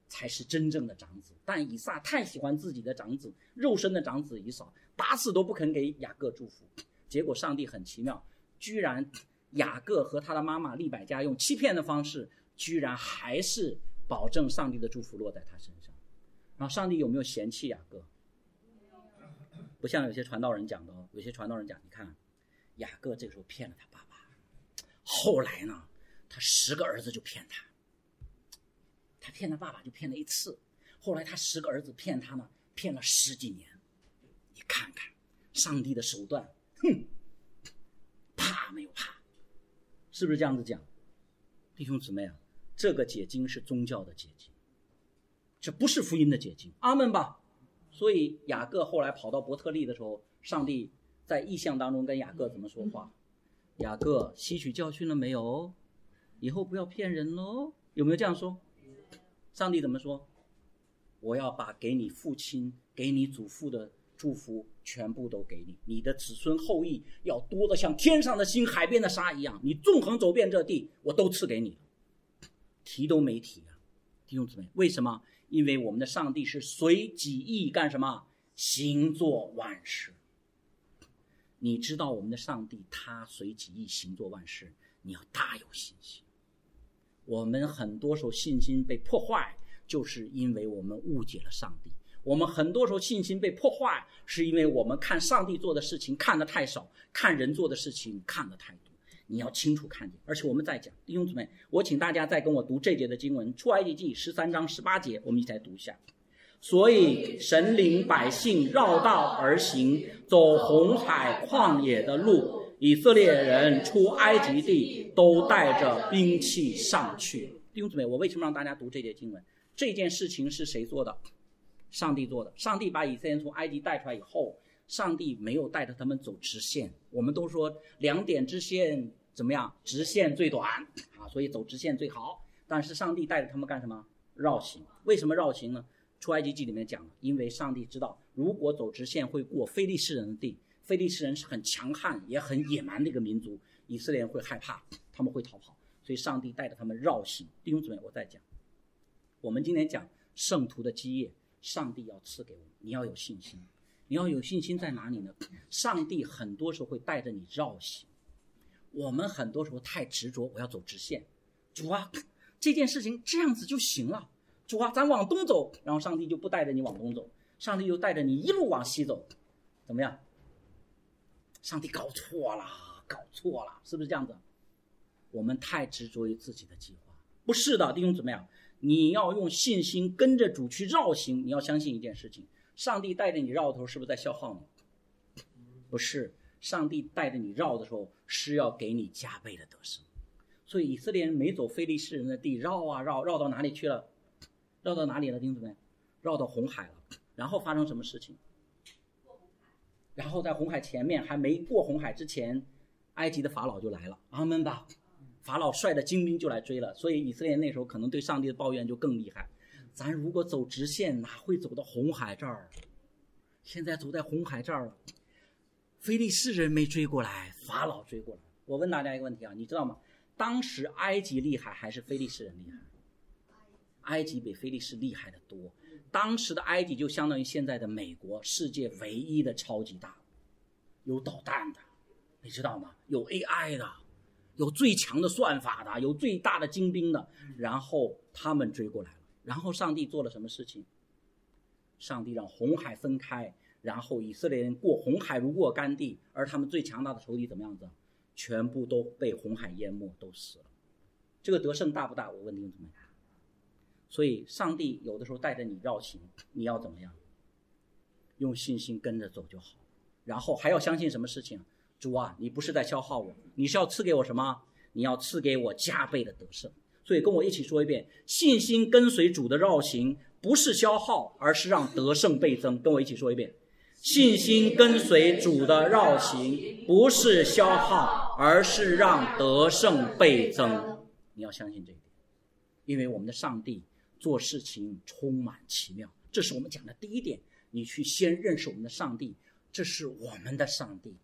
才是真正的长子。但以撒太喜欢自己的长子，肉身的长子以扫，打死都不肯给雅各祝福。结果上帝很奇妙，居然雅各和他的妈妈利百加用欺骗的方式，居然还是保证上帝的祝福落在他身上。然后上帝有没有嫌弃雅各？不像有些传道人讲的哦，有些传道人讲，你看雅各这个时候骗了他爸爸，后来呢他十个儿子就骗他，他骗他爸爸就骗了一次，后来他十个儿子骗他呢，骗了十几年。你看看上帝的手段，哼，怕没有怕，是不是这样子讲？弟兄姊妹啊，这个解经是宗教的解经，这不是福音的解经，阿们吧。所以雅各后来跑到伯特利的时候，上帝在异象当中跟雅各怎么说话？雅各吸取教训了没有？以后不要骗人咯，有没有这样说？上帝怎么说？我要把给你父亲给你祖父的祝福全部都给你，你的子孙后裔要多得像天上的星海边的沙一样，你纵横走遍这地，我都赐给你了。提都没提啊，弟兄姊妹，为什么？因为我们的上帝是随己意干什么？行作万事。你知道我们的上帝他随己意行作万事，你要大有信心。我们很多时候信心被破坏，就是因为我们误解了上帝。我们很多时候信心被破坏，是因为我们看上帝做的事情看得太少，看人做的事情看得太多。你要清楚看见。而且我们在讲，弟兄姊妹，我请大家再跟我读这节的经文，出埃及记十三章十八节，我们一起来读一下。所以神领百姓绕道而行，走红海旷野的路，以色列人出埃及地都带着兵器上去。弟兄姊妹，我为什么让大家读这节经文？这件事情是谁做的？上帝做的。上帝把以色列人从埃及带出来以后，上帝没有带着他们走直线。我们都说两点之线怎么样？直线最短啊，所以走直线最好。但是上帝带着他们干什么？绕行。为什么绕行呢？出埃及记里面讲了，因为上帝知道，如果走直线会过非利士人的地，非利士人是很强悍也很野蛮的一个民族，以色列人会害怕，他们会逃跑，所以上帝带着他们绕行。弟兄姊妹，我再讲，我们今天讲圣徒的基业，上帝要赐给我们，你要有信心。你要有信心在哪里呢？上帝很多时候会带着你绕行。我们很多时候太执着，我要走直线。主啊，这件事情这样子就行了。主啊，咱往东走，然后上帝就不带着你往东走，上帝就带着你一路往西走，怎么样？上帝搞错了，搞错了，是不是这样子？我们太执着于自己的计划，不是的，弟兄姊妹啊，你要用信心跟着主去绕行。你要相信一件事情，上帝带着你绕的时候，是不是在消耗你？不是，上帝带着你绕的时候，是要给你加倍的得胜。所以以色列人没走非利士人的地，绕啊绕，绕到哪里去了？绕到哪里了，弟兄姊妹？绕到红海了。然后发生什么事情？然后在红海前面还没过红海之前，埃及的法老就来了，阿们吧。法老率的精兵就来追了，所以以色列人那时候可能对上帝的抱怨就更厉害。咱如果走直线，哪会走到红海这儿？现在走在红海这儿了，非利士人没追过来，法老追过来。我问大家一个问题啊，你知道吗？当时埃及厉害还是非利士人厉害？埃及比非利士厉害的多。当时的埃及就相当于现在的美国，世界唯一的超级大，有导弹的，你知道吗？有 A I 的，有最强的算法的，有最大的精兵的。然后他们追过来了，然后上帝做了什么事情？上帝让红海分开，然后以色列人过红海如过干地，而他们最强大的仇敌怎么样子？全部都被红海淹没，都死了。这个得胜大不大？我问弟兄姊妹。所以上帝有的时候带着你绕行，你要怎么样？用信心跟着走就好。然后还要相信什么事情？主啊，你不是在消耗我，你是要赐给我什么？你要赐给我加倍的得胜。所以跟我一起说一遍，信心跟随主的绕行，不是消耗，而是让得胜倍增。跟我一起说一遍，信心跟随主的绕行，不是消耗，而是让得胜倍增。你要相信这一点，因为我们的上帝做事情充满奇妙，这是我们讲的第一点。你去先认识我们的上帝，这是我们的上帝，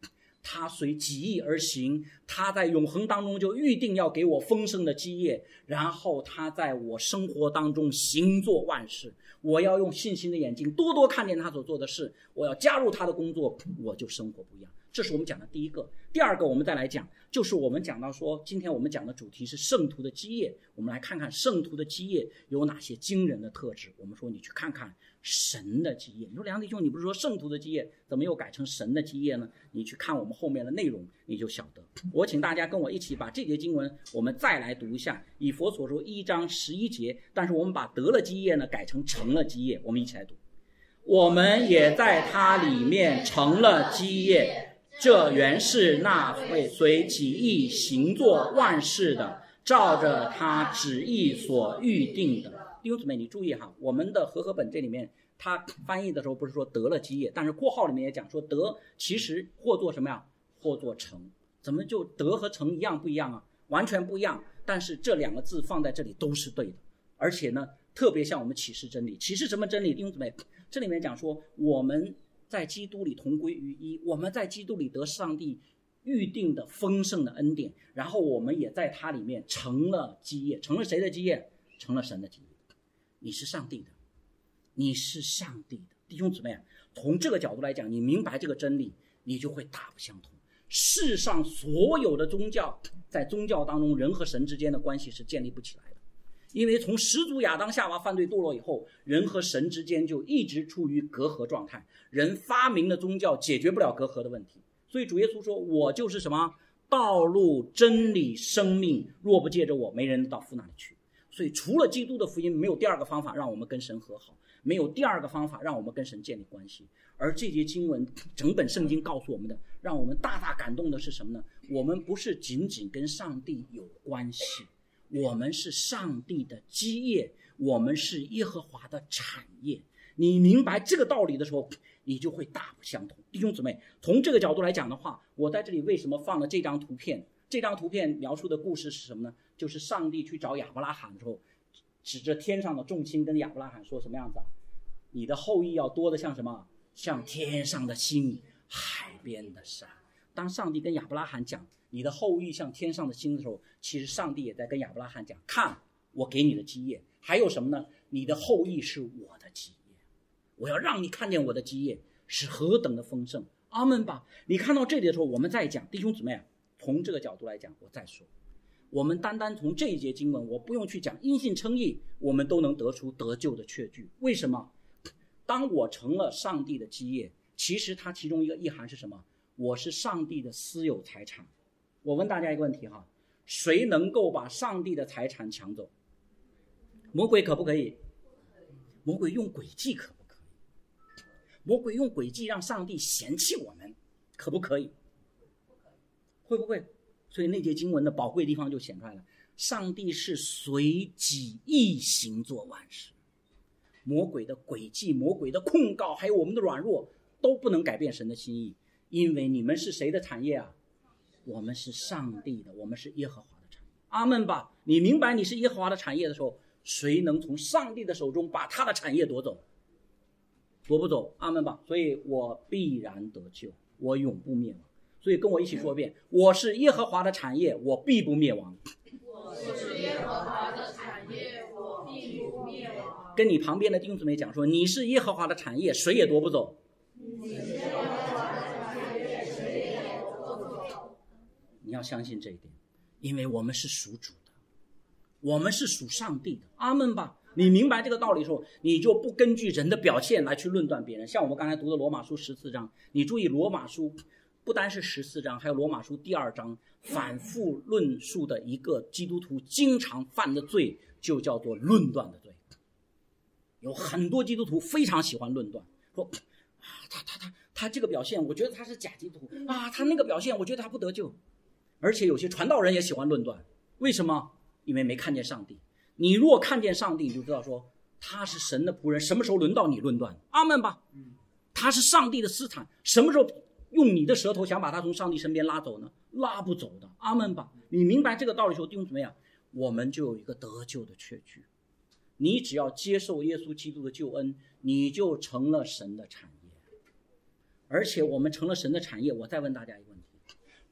他随己意而行，他在永恒当中就预定要给我丰盛的基业，然后他在我生活当中行作万事。我要用信心的眼睛多多看见他所做的事，我要加入他的工作，我就生活不一样。这是我们讲的第一个。第二个我们再来讲，就是我们讲到说，今天我们讲的主题是圣徒的基业，我们来看看圣徒的基业有哪些惊人的特质。我们说你去看看神的基业，你说梁弟兄，你不是说圣徒的基业，怎么又改成神的基业呢？你去看我们后面的内容，你就晓得。我请大家跟我一起把这节经文我们再来读一下，以弗所书一章十一节，但是我们把得了基业呢改成成了基业，我们一起来读。我们也在他里面成了基业，这原是那位随己意行作万事的，照着他旨意所预定的。弟兄姊妹，你注意哈，我们的和合本这里面他翻译的时候不是说得了基业，但是括号里面也讲说得其实或作什么呀？或作成。怎么就得和成一样不一样啊？完全不一样，但是这两个字放在这里都是对的。而且呢，特别像我们启示真理。启示什么真理？弟兄姊妹，这里面讲说我们在基督里同归于一，我们在基督里得上帝预定的丰盛的恩典，然后我们也在他里面成了基业。成了谁的基业？成了神的基业。你是上帝的，你是上帝的。弟兄姊妹，从这个角度来讲，你明白这个真理，你就会大不相同。世上所有的宗教，在宗教当中人和神之间的关系是建立不起来的，因为从始祖亚当夏娃犯罪堕落以后，人和神之间就一直处于隔阂状态，人发明的宗教解决不了隔阂的问题。所以主耶稣说，我就是什么？道路、真理、生命，若不借着我，没人到父那里去。所以除了基督的福音，没有第二个方法让我们跟神和好，没有第二个方法让我们跟神建立关系。而这节经文，整本圣经告诉我们的，让我们大大感动的是什么呢？我们不是仅仅跟上帝有关系，我们是上帝的基业，我们是耶和华的产业。你明白这个道理的时候，你就会大不相同。弟兄姊妹，从这个角度来讲的话，我在这里为什么放了这张图片？这张图片描述的故事是什么呢？就是上帝去找亚伯拉罕的时候，指着天上的众星跟亚伯拉罕说什么样子啊？你的后裔要多的像什么？像天上的星，海边的沙。当上帝跟亚伯拉罕讲你的后裔像天上的星的时候，其实上帝也在跟亚伯拉罕讲，看我给你的基业。还有什么呢？你的后裔是我的基业，我要让你看见我的基业是何等的丰盛。阿们吧。你看到这里的时候，我们再讲。弟兄姊妹啊，从这个角度来讲，我再说，我们单单从这一节经文，我不用去讲因信称义，我们都能得出得救的确据。为什么？当我成了上帝的基业，其实它其中一个意涵是什么？我是上帝的私有财产。我问大家一个问题哈，谁能够把上帝的财产抢走？魔鬼可不可以？魔鬼用诡计可不可以？魔鬼用诡计让上帝嫌弃我们，可不可以？会不会？所以那节经文的宝贵地方就显出来了，上帝是随己意行作万事。魔鬼的诡计、魔鬼的控告，还有我们的软弱，都不能改变神的心意。因为你们是谁的产业啊？我们是上帝的，我们是耶和华的产业。阿们吧。你明白你是耶和华的产业的时候，谁能从上帝的手中把他的产业夺走？夺不走。阿们吧。所以我必然得救，我永不灭亡。所以跟我一起说一遍，我是耶和华的产业，我必不灭亡。 我是耶和华的产业，我必不灭亡。 跟你旁边的弟兄姊妹讲说，你是耶和华的产业，谁也夺不走。 你是耶和华的产业，谁也夺不走。 你要相信这一点，因为我们是属主的，我们是属上帝的。阿们吧。你明白这个道理的时候，你就不根据人的表现来去论断别人。像我们刚才读的罗马书十四章，你注意罗马书不单是十四章，还有罗马书第二章反复论述的一个基督徒经常犯的罪，就叫做论断的罪。有很多基督徒非常喜欢论断，说啊，他他他他这个表现，我觉得他是假基督徒啊，他那个表现，我觉得他不得救。而且有些传道人也喜欢论断，为什么？因为没看见上帝。你若看见上帝，你就知道说他是神的仆人，什么时候轮到你论断？阿们吧。他是上帝的私产，什么时候用你的舌头想把他从上帝身边拉走呢？拉不走的。阿们吧。你明白这个道理的时候，弟兄姊妹啊，我们就有一个得救的确据。你只要接受耶稣基督的救恩，你就成了神的产业。而且我们成了神的产业，我再问大家一个问题，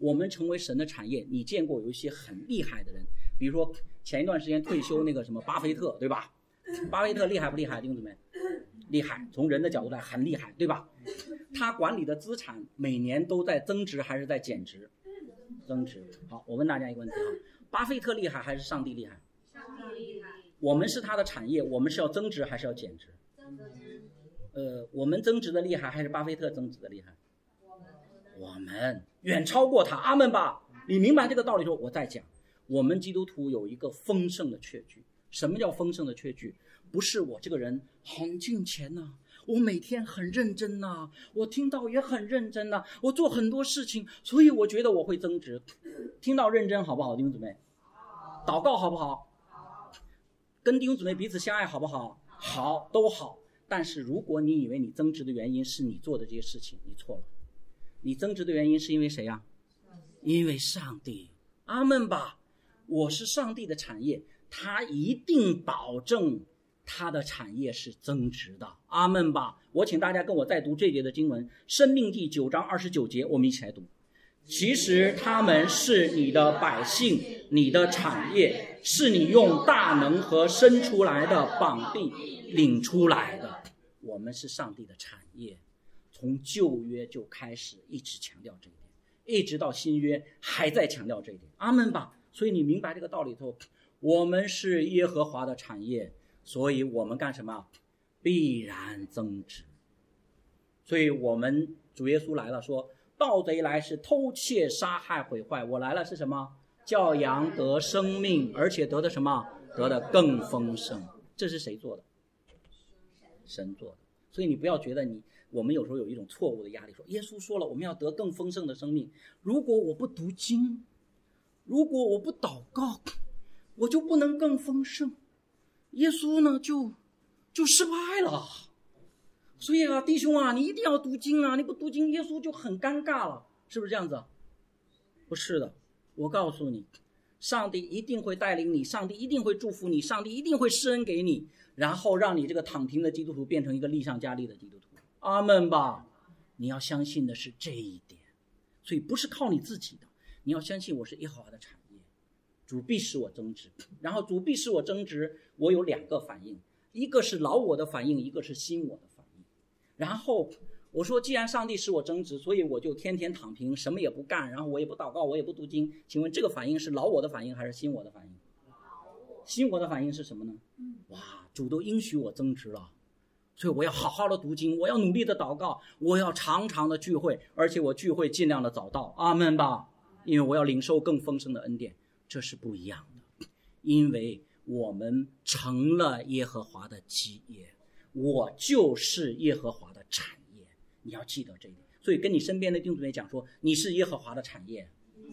我们成为神的产业。你见过有一些很厉害的人，比如说前一段时间退休那个什么巴菲特，对吧？巴菲特厉害不厉害，弟兄姊妹？厉害，从人的角度来很厉害，对吧？他管理的资产每年都在增值还是在减值？增值。好，我问大家一个问题啊，巴菲特厉害还是上帝厉害？ 上帝厉害。 我们是他的产业，我们是要增值还是要减值？ 增值。 呃，我们增值的厉害还是巴菲特增值的厉害？我们远超过他，阿们吧。你明白这个道理之后，我再讲。我们基督徒有一个丰盛的确据。什么叫丰盛的确据？不是我这个人很敬虔呐、啊，我每天很认真呐、啊，我听到也很认真呐、啊，我做很多事情，所以我觉得我会增值。听到认真好不好，弟兄姊妹？祷告好不好？跟弟兄姊妹彼此相爱好不好？好，都好。但是如果你以为你增值的原因是你做的这些事情，你错了。你增值的原因是因为谁呀、啊？因为上帝。阿们吧。我是上帝的产业，他一定保证他的产业是增值的。阿们吧。我请大家跟我再读这节的经文，申命记九章二十九节，我们一起来读。其实他们是你的百姓，你的产业，是你用大能和伸出来的膀臂领出来的。我们是上帝的产业，从旧约就开始一直强调这一点，一直到新约还在强调这一点。阿们吧。所以你明白这个道理后，我们是耶和华的产业，所以我们干什么？必然增值。所以我们主耶稣来了，说盗贼来是偷窃杀害毁坏，我来了是什么？叫羊得生命，而且得的什么？得的更丰盛。这是谁做的？神做的。所以你不要觉得你我们有时候有一种错误的压力，说耶稣说了我们要得更丰盛的生命，如果我不读经，如果我不祷告，我就不能更丰盛，耶稣呢就就失败了。所以啊，弟兄啊，你一定要读经啊，你不读经耶稣就很尴尬了，是不是这样子？不是的，我告诉你，上帝一定会带领你，上帝一定会祝福你，上帝一定会施恩给你，然后让你这个躺平的基督徒变成一个力上加力的基督徒。阿们吧。你要相信的是这一点，所以不是靠你自己的，你要相信我是耶和华的产业，主必使我增值。然后主必使我增值，我有两个反应，一个是老我的反应，一个是新我的反应。然后我说既然上帝使我增值，所以我就天天躺平，什么也不干，然后我也不祷告，我也不读经。请问这个反应是老我的反应还是新我的反应？新我的反应是什么呢？哇，主都应许我增值了，所以我要好好的读经，我要努力的祷告，我要常常的聚会，而且我聚会尽量的早到。阿们吧。因为我要领受更丰盛的恩典。这是不一样的，因为我们成了耶和华的基业，我就是耶和华的产业。你要记得这一点。所以跟你身边的弟兄姊妹讲说，你是耶和华的产业。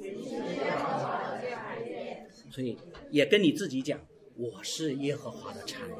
所以也跟你自己讲，我是耶和华的产业，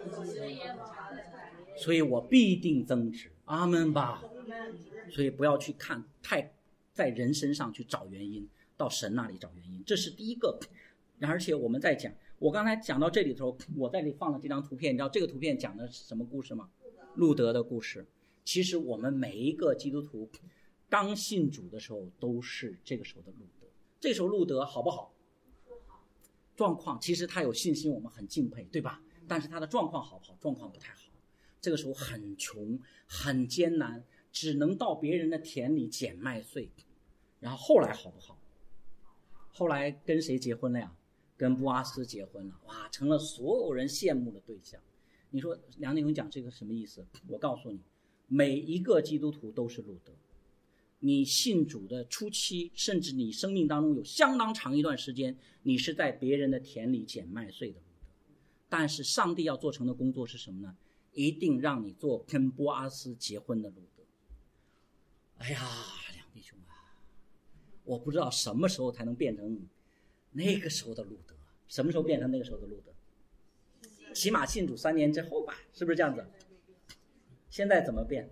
所以我必定增值。阿们吧。所以不要去看太在人身上去找原因，到神那里找原因，这是第一个。而且我们在讲，我刚才讲到这里头，我在这里放了这张图片，你知道这个图片讲的是什么故事吗？路德的故事。其实我们每一个基督徒刚信主的时候都是这个时候的路德。这时候路德好不好？状况其实他有信心，我们很敬佩，对吧？但是他的状况好不好？状况不太好。这个时候很穷，很艰难，只能到别人的田里捡麦穗。然后后来好不好？后来跟谁结婚了呀？跟布阿斯结婚了。哇，成了所有人羡慕的对象。你说梁弟兄讲这个什么意思？我告诉你，每一个基督徒都是路德。你信主的初期，甚至你生命当中有相当长一段时间，你是在别人的田里捡麦穗的路德。但是上帝要做成的工作是什么呢？一定让你做跟波阿斯结婚的路德。哎呀，梁弟兄啊，我不知道什么时候才能变成那个时候的路德。什么时候变成那个时候的路德？起码信主三年之后吧，是不是这样子？现在怎么变？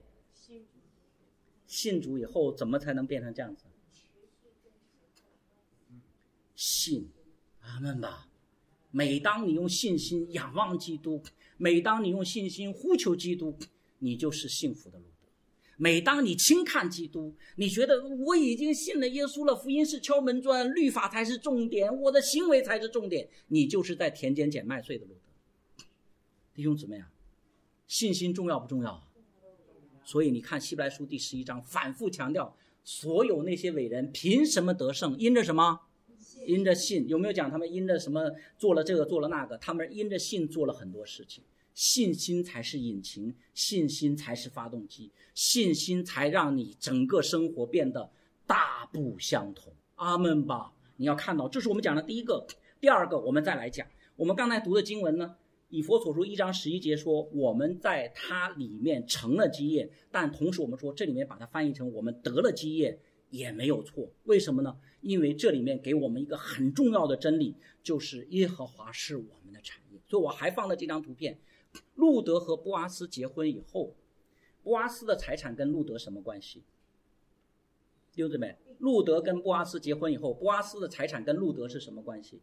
信主以后怎么才能变成这样子？信，阿们吧。每当你用信心仰望基督，每当你用信心呼求基督，你就是幸福的路德。 每当你轻看基督，你觉得我已经信了耶稣了，福音是敲门砖，律法才是重点，我的行为才是重点，你就是在田间捡麦穗的路德。弟兄姊妹啊，信心重要不重要？所以你看希伯来书第十一章反复强调，所有那些伟人凭什么得胜？因着什么？因着信。有没有讲他们因着什么做了这个做了那个？他们因着信做了很多事情。信心才是引擎，信心才是发动机，信心才让你整个生活变得大不相同。阿们吧！你要看到，这是我们讲的第一个。第二个，我们再来讲，我们刚才读的经文呢，以弗所书一章十一节说，我们在它里面成了基业，但同时我们说这里面把它翻译成我们得了基业也没有错。为什么呢？因为这里面给我们一个很重要的真理，就是耶和华是我们的产业。所以我还放了这张图片，路德和波阿斯结婚以后，波阿斯的财产跟路德什么关系？弟兄姊妹，路德跟波阿斯结婚以后，波阿斯的财产跟路德是什么关系？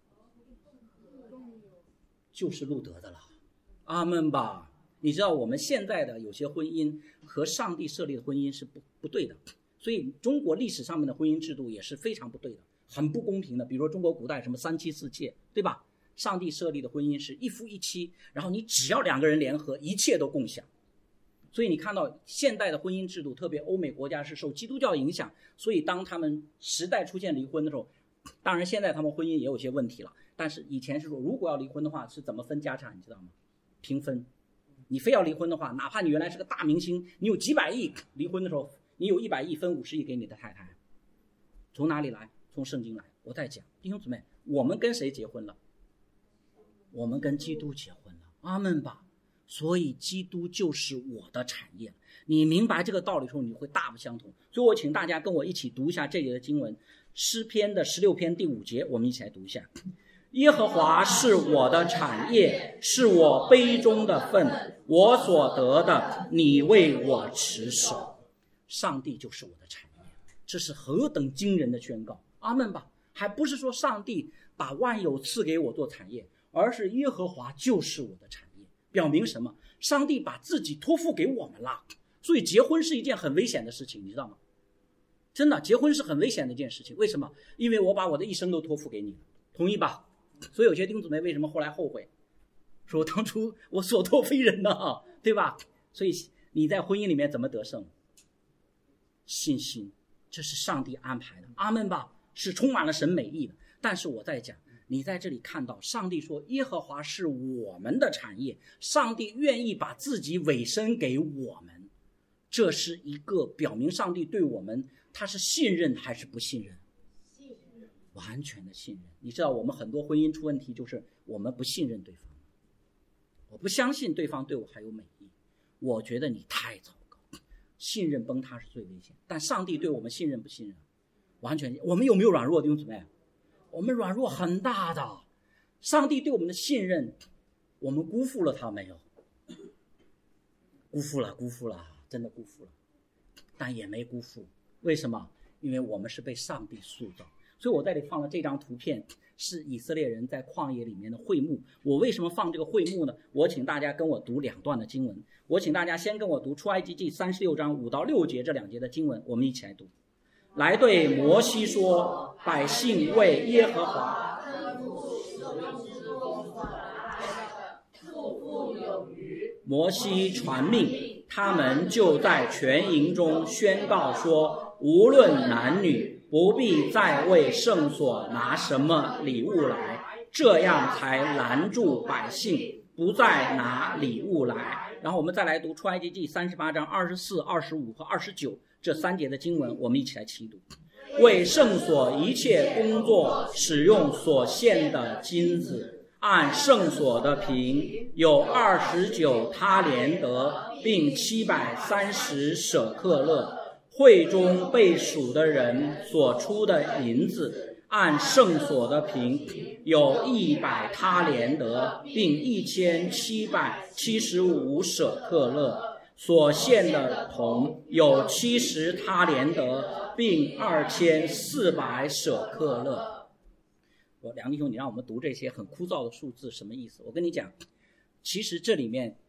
就是路德的了。阿们吧！你知道我们现在的有些婚姻和上帝设立的婚姻是不不对的，所以中国历史上面的婚姻制度也是非常不对的，很不公平的。比如说中国古代什么三妻四妾，对吧？上帝设立的婚姻是一夫一妻，然后你只要两个人联合，一切都共享。所以你看到现代的婚姻制度，特别欧美国家是受基督教影响，所以当他们时代出现离婚的时候，当然现在他们婚姻也有些问题了，但是以前是说如果要离婚的话是怎么分家产，你知道吗？平分。你非要离婚的话，哪怕你原来是个大明星，你有几百亿，离婚的时候你有一百亿分五十亿给你的太太。从哪里来？从圣经来。我在讲，弟兄姊妹，我们跟谁结婚了？我们跟基督结婚了。阿们吧！所以基督就是我的产业。你明白这个道理的时候，你会大不相同。所以我请大家跟我一起读一下这节的经文，诗篇的十六篇第五节，我们一起来读一下。耶和华是我的产业，是我杯中的分，我所得的，你为我持守。上帝就是我的产业，这是何等惊人的宣告！阿们吧！还不是说上帝把万有赐给我做产业，而是耶和华就是我的产业。表明什么？上帝把自己托付给我们了。所以结婚是一件很危险的事情，你知道吗？真的，结婚是很危险的一件事情。为什么？因为我把我的一生都托付给你了，同意吧？所以有些弟兄姊妹为什么后来后悔，说当初我所托非人呢，对吧？所以你在婚姻里面怎么得胜？信心，这是上帝安排的。阿们吧！是充满了神美意的。但是我在讲，你在这里看到上帝说耶和华是我们的产业，上帝愿意把自己委身给我们，这是一个表明上帝对我们他是信任还是不信任？完全的信任。你知道我们很多婚姻出问题就是我们不信任对方，我不相信对方对我还有美意，我觉得你太糟糕。信任崩塌是最危险，但上帝对我们信任不信任？完全。我们有没有软弱，弟兄姊妹？我们软弱很大的。上帝对我们的信任，我们辜负了他没有？辜负了，辜负了，真的辜负了。但也没辜负。为什么？因为我们是被上帝塑造。所以我在这里放了这张图片，是以色列人在旷野里面的会幕。我为什么放这个会幕呢？我请大家跟我读两段的经文。我请大家先跟我读出埃及记三十六章五到六节这两节的经文，我们一起来读。来对摩西说，百姓为耶和华摩西传命，他们就在全营中宣告说，无论男女，不必再为圣所拿什么礼物来，这样才拦住百姓，不再拿礼物来。然后我们再来读出埃及记三十八章二十四、二十五和二十九这三节的经文，我们一起来齐读。为圣所一切工作使用所献的金子，按圣所的平有二十九他连得，并七百三十舍克勒。会中被数的人所出的银子，按圣所的平有一百他连得，并一千七百七十五舍克勒。所献的铜有七十他连得，并二千四百舍克勒。我梁弟兄，你让我们读这些很枯燥的数字，什么意思？我跟你讲，其实这里面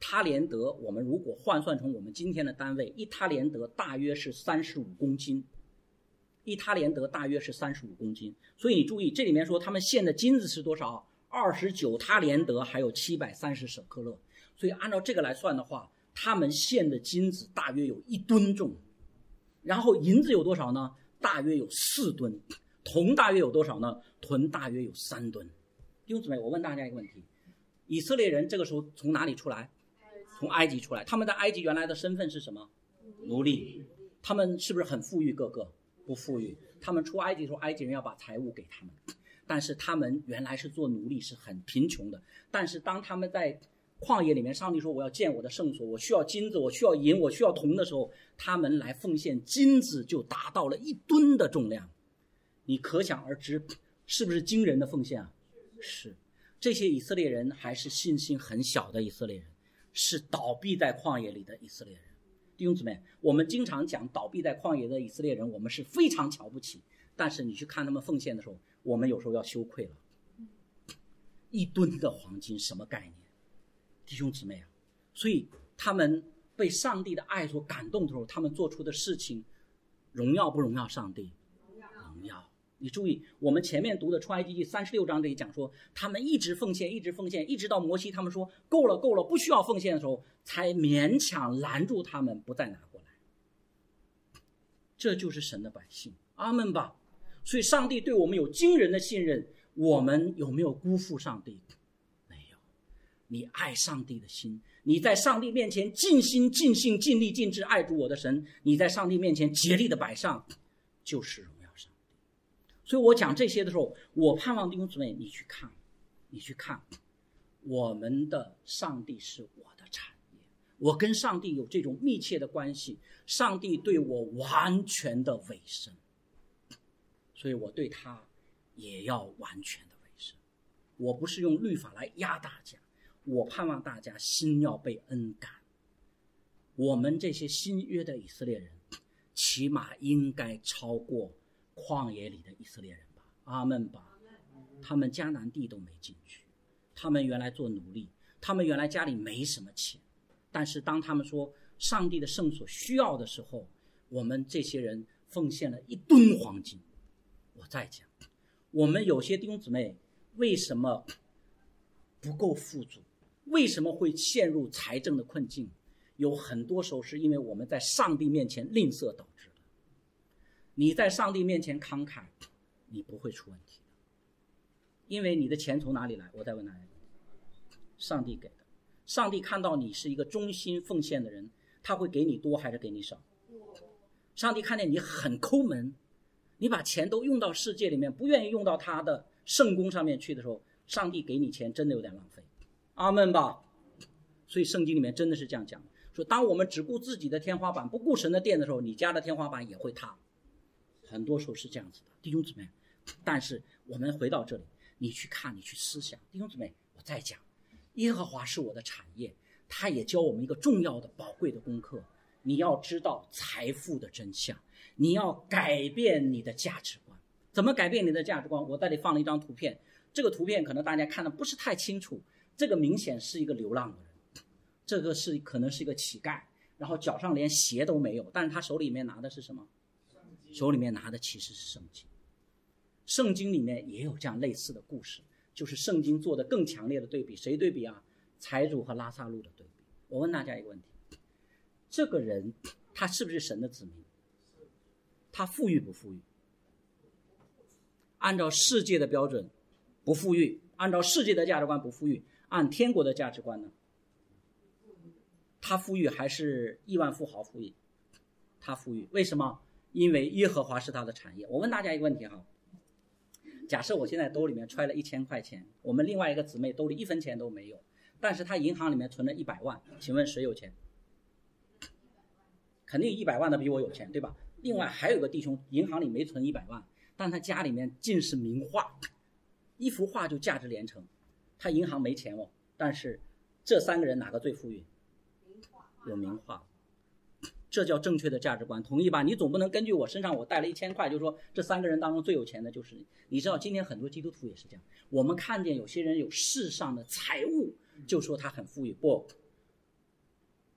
他连德，我们如果换算成我们今天的单位，一他连德大约是三十五公斤，一他连德大约是三十五公斤。所以你注意，这里面说他们献的金子是多少？二十九他连德，还有七百三十舍克勒。所以按照这个来算的话，他们献的金子大约有一吨重，然后银子有多少呢？大约有四吨，铜大约有多少呢？铜大约有三吨。弟兄姊妹，我问大家一个问题，以色列人这个时候从哪里出来？从埃及出来。他们在埃及原来的身份是什么？奴隶。他们是不是很富裕？个个不富裕。他们出埃及的时候，埃及人要把财物给他们，但是他们原来是做奴隶，是很贫穷的。但是当他们在旷野里面，上帝说我要建我的圣所，我需要金子，我需要银，我需要铜的时候，他们来奉献金子就达到了一吨的重量。你可想而知，是不是惊人的奉献啊？是。这些以色列人还是信心很小的以色列人，是倒闭在旷野里的以色列人。弟兄姊妹，我们经常讲倒闭在旷野的以色列人，我们是非常瞧不起，但是你去看他们奉献的时候，我们有时候要羞愧了。一吨的黄金什么概念？弟兄姊妹啊，所以他们被上帝的爱所感动的时候，他们做出的事情荣耀不荣耀上帝？荣耀。你注意，我们前面读的出埃及记三十六章这里讲说，他们一直奉献一直奉献，一直到摩西他们说够了够了不需要奉献的时候，才勉强拦住他们不再拿过来。这就是神的百姓，阿们吧。所以上帝对我们有惊人的信任，我们有没有辜负上帝？没有。你爱上帝的心，你在上帝面前尽心尽性尽力尽志爱主我的神，你在上帝面前竭力的摆上，就是荣耀上帝。所以我讲这些的时候，我盼望弟兄姊妹你去看，你去看，我们的上帝是我的产业，我跟上帝有这种密切的关系，上帝对我完全的委身，所以我对他也要完全的委身。我不是用律法来压大家，我盼望大家心要被恩感。我们这些新约的以色列人，起码应该超过旷野里的以色列人吧，阿们吧。他们迦南地都没进去，他们原来做奴隶，他们原来家里没什么钱，但是当他们说上帝的圣所需要的时候，我们这些人奉献了一吨黄金。我再讲，我们有些弟兄姊妹为什么不够富足，为什么会陷入财政的困境，有很多时候是因为我们在上帝面前吝啬导致的。你在上帝面前慷慨，你不会出问题的，因为你的钱从哪里来？我再问大家，上帝给的。上帝看到你是一个忠心奉献的人，他会给你多还是给你少？上帝看见你很抠门，你把钱都用到世界里面，不愿意用到他的圣工上面去的时候，上帝给你钱真的有点浪费，阿们吧。所以圣经里面真的是这样讲的，说当我们只顾自己的天花板，不顾神的殿的时候，你家的天花板也会塌，很多时候是这样子的，弟兄姊妹。但是我们回到这里，你去看，你去思想，弟兄姊妹，我再讲，耶和华是我的产业，他也教我们一个重要的宝贵的功课，你要知道财富的真相，你要改变你的价值观。怎么改变你的价值观？我在这里放了一张图片，这个图片可能大家看的不是太清楚，这个明显是一个流浪的人，这个是可能是一个乞丐，然后脚上连鞋都没有，但是他手里面拿的是什么？手里面拿的其实是圣经。圣经里面也有这样类似的故事，就是圣经做的更强烈的对比。谁对比啊？财主和拉撒路的对比。我问大家一个问题，这个人他是不是神的子民？他富裕不富裕？按照世界的标准不富裕，按照世界的价值观不富裕，按天国的价值观呢？他富裕还是亿万富豪富裕？他富裕。为什么？因为耶和华是他的产业。我问大家一个问题哈，假设我现在兜里面揣了一千块钱，我们另外一个姊妹兜里一分钱都没有，但是她银行里面存了一百万，请问谁有钱？肯定一百万的比我有钱，对吧？另外还有个弟兄银行里没存一百万，但他家里面尽是名画，一幅画就价值连城，他银行没钱哦，但是这三个人哪个最富裕？有名画。这叫正确的价值观，同意吧？你总不能根据我身上我带了一千块就说这三个人当中最有钱的就是你。你知道今天很多基督徒也是这样，我们看见有些人有世上的财物就说他很富裕，不，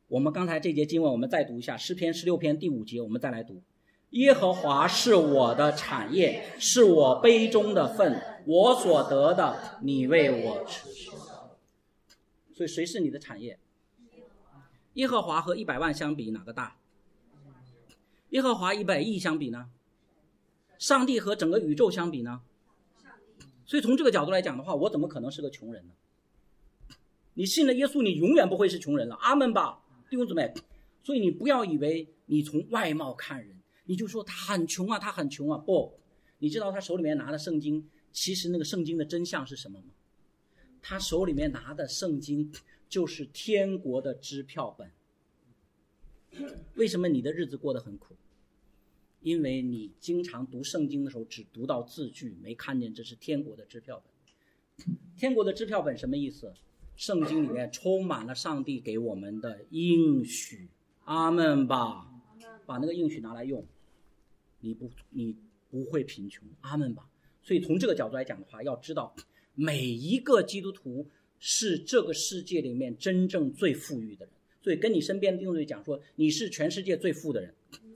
我们刚才这节经文我们再读一下，诗篇十六篇第五节，我们再来读。耶和华是我的产业，是我杯中的份，我所得的你为我持守。所以谁是你的产业？耶和华和一百万相比哪个大？耶和华一百亿相比呢？上帝和整个宇宙相比呢？所以从这个角度来讲的话，我怎么可能是个穷人呢？你信了耶稣，你永远不会是穷人了，阿们吧，弟兄姊妹。所以你不要以为你从外貌看人，你就说他很穷啊，他很穷啊。不，你知道他手里面拿的圣经，其实那个圣经的真相是什么吗？他手里面拿的圣经就是天国的支票本。为什么你的日子过得很苦？因为你经常读圣经的时候只读到字句，没看见这是天国的支票本。天国的支票本什么意思？圣经里面充满了上帝给我们的应许，阿们吧。把那个应许拿来用，你不你不会贫穷，阿们吧。所以从这个角度来讲的话，要知道每一个基督徒是这个世界里面真正最富裕的人。所以跟你身边的弟兄姊妹讲说，你是全世界最富的人。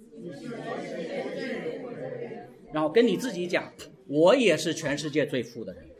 然后跟你自己讲，我也是全世界最富的人。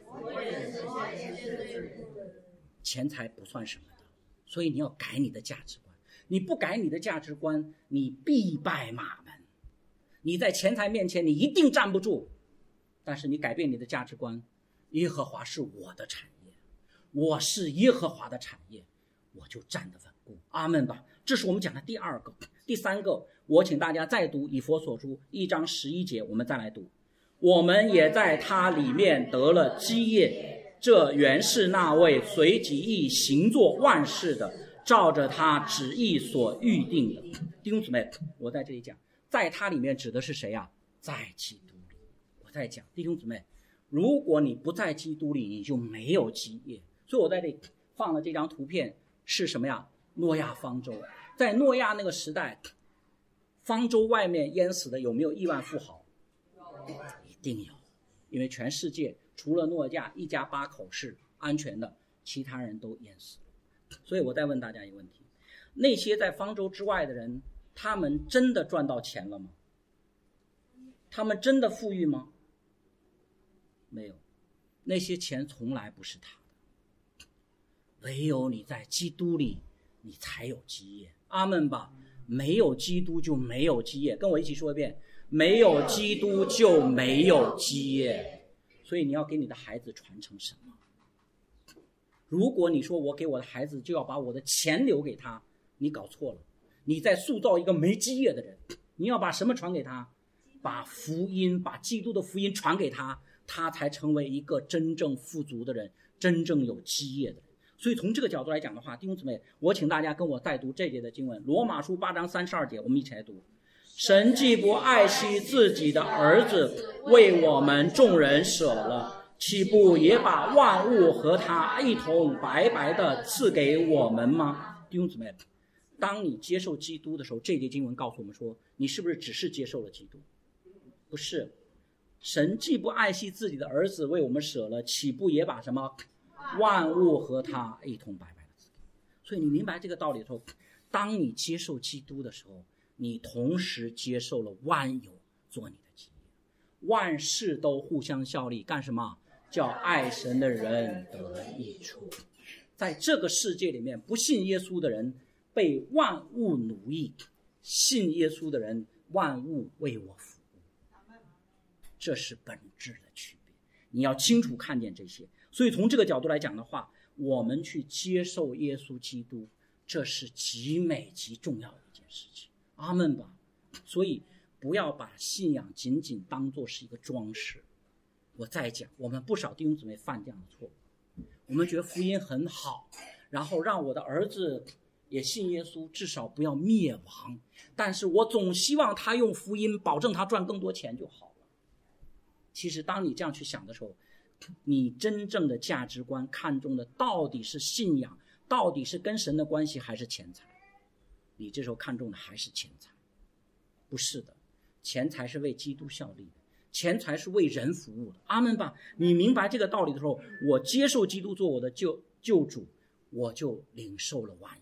钱财不算什么的，所以你要改你的价值观。你不改你的价值观，你必败马门。你在钱财面前你一定站不住，但是你改变你的价值观，耶和华是我的产业，我是耶和华的产业，我就站得稳固，阿们吧。这是我们讲的第二个。第三个，我请大家再读以弗所书一章十一节，我们再来读。我们也在他里面得了基业，这原是那位随己意行作万事的，照着他旨意所预定的。弟兄姊妹，我在这里讲，在他里面指的是谁啊？在基督里。我在讲，弟兄姊妹，如果你不在基督里，你就没有基业。所以我在这里放了这张图片，是什么呀？诺亚方舟。在诺亚那个时代，方舟外面淹死的有没有亿万富豪？一定有，因为全世界除了诺亚一家八口是安全的，其他人都淹死了。所以我再问大家一个问题，那些在方舟之外的人，他们真的赚到钱了吗？他们真的富裕吗？没有，那些钱从来不是他的。唯有你在基督里，你才有基业，阿们吧。没有基督就没有基业，跟我一起说一遍，没有基督就没有基业。所以你要给你的孩子传承什么？如果你说我给我的孩子就要把我的钱留给他，你搞错了，你在塑造一个没基业的人。你要把什么传给他？把福音，把基督的福音传给他，他才成为一个真正富足的人，真正有基业的人。所以从这个角度来讲的话，弟兄姊妹，我请大家跟我再读这节的经文，罗马书八章三十二节，我们一起来读。神既不爱惜自己的儿子，为我们众人舍了，岂不也把万物和他一同白白的赐给我们吗？弟兄姊妹，当你接受基督的时候，这节经文告诉我们说，你是不是只是接受了基督？不是，神既不爱惜自己的儿子，为我们舍了，岂不也把什么万物和他一同白白的赐给？所以你明白这个道理的时候，当你接受基督的时候，你同时接受了万有做你的基业，万事都互相效力，干什么？叫爱神的人得益处。在这个世界里面，不信耶稣的人被万物奴役，信耶稣的人万物为我服务，这是本质的区别。你要清楚看见这些。所以从这个角度来讲的话，我们去接受耶稣基督，这是极美极重要的一件事情，阿们吧。所以不要把信仰仅仅当作是一个装饰。我再讲，我们不少弟兄姊妹犯这样的错误，我们觉得福音很好，然后让我的儿子也信耶稣，至少不要灭亡，但是我总希望他用福音保证他赚更多钱就好了。其实当你这样去想的时候，你真正的价值观看重的到底是信仰，到底是跟神的关系，还是钱财？你这时候看重的还是钱财。不是的，钱财是为基督效力的，钱财是为人服务的，阿们吧。你明白这个道理的时候，我接受基督做我的救救主，我就领受了万有。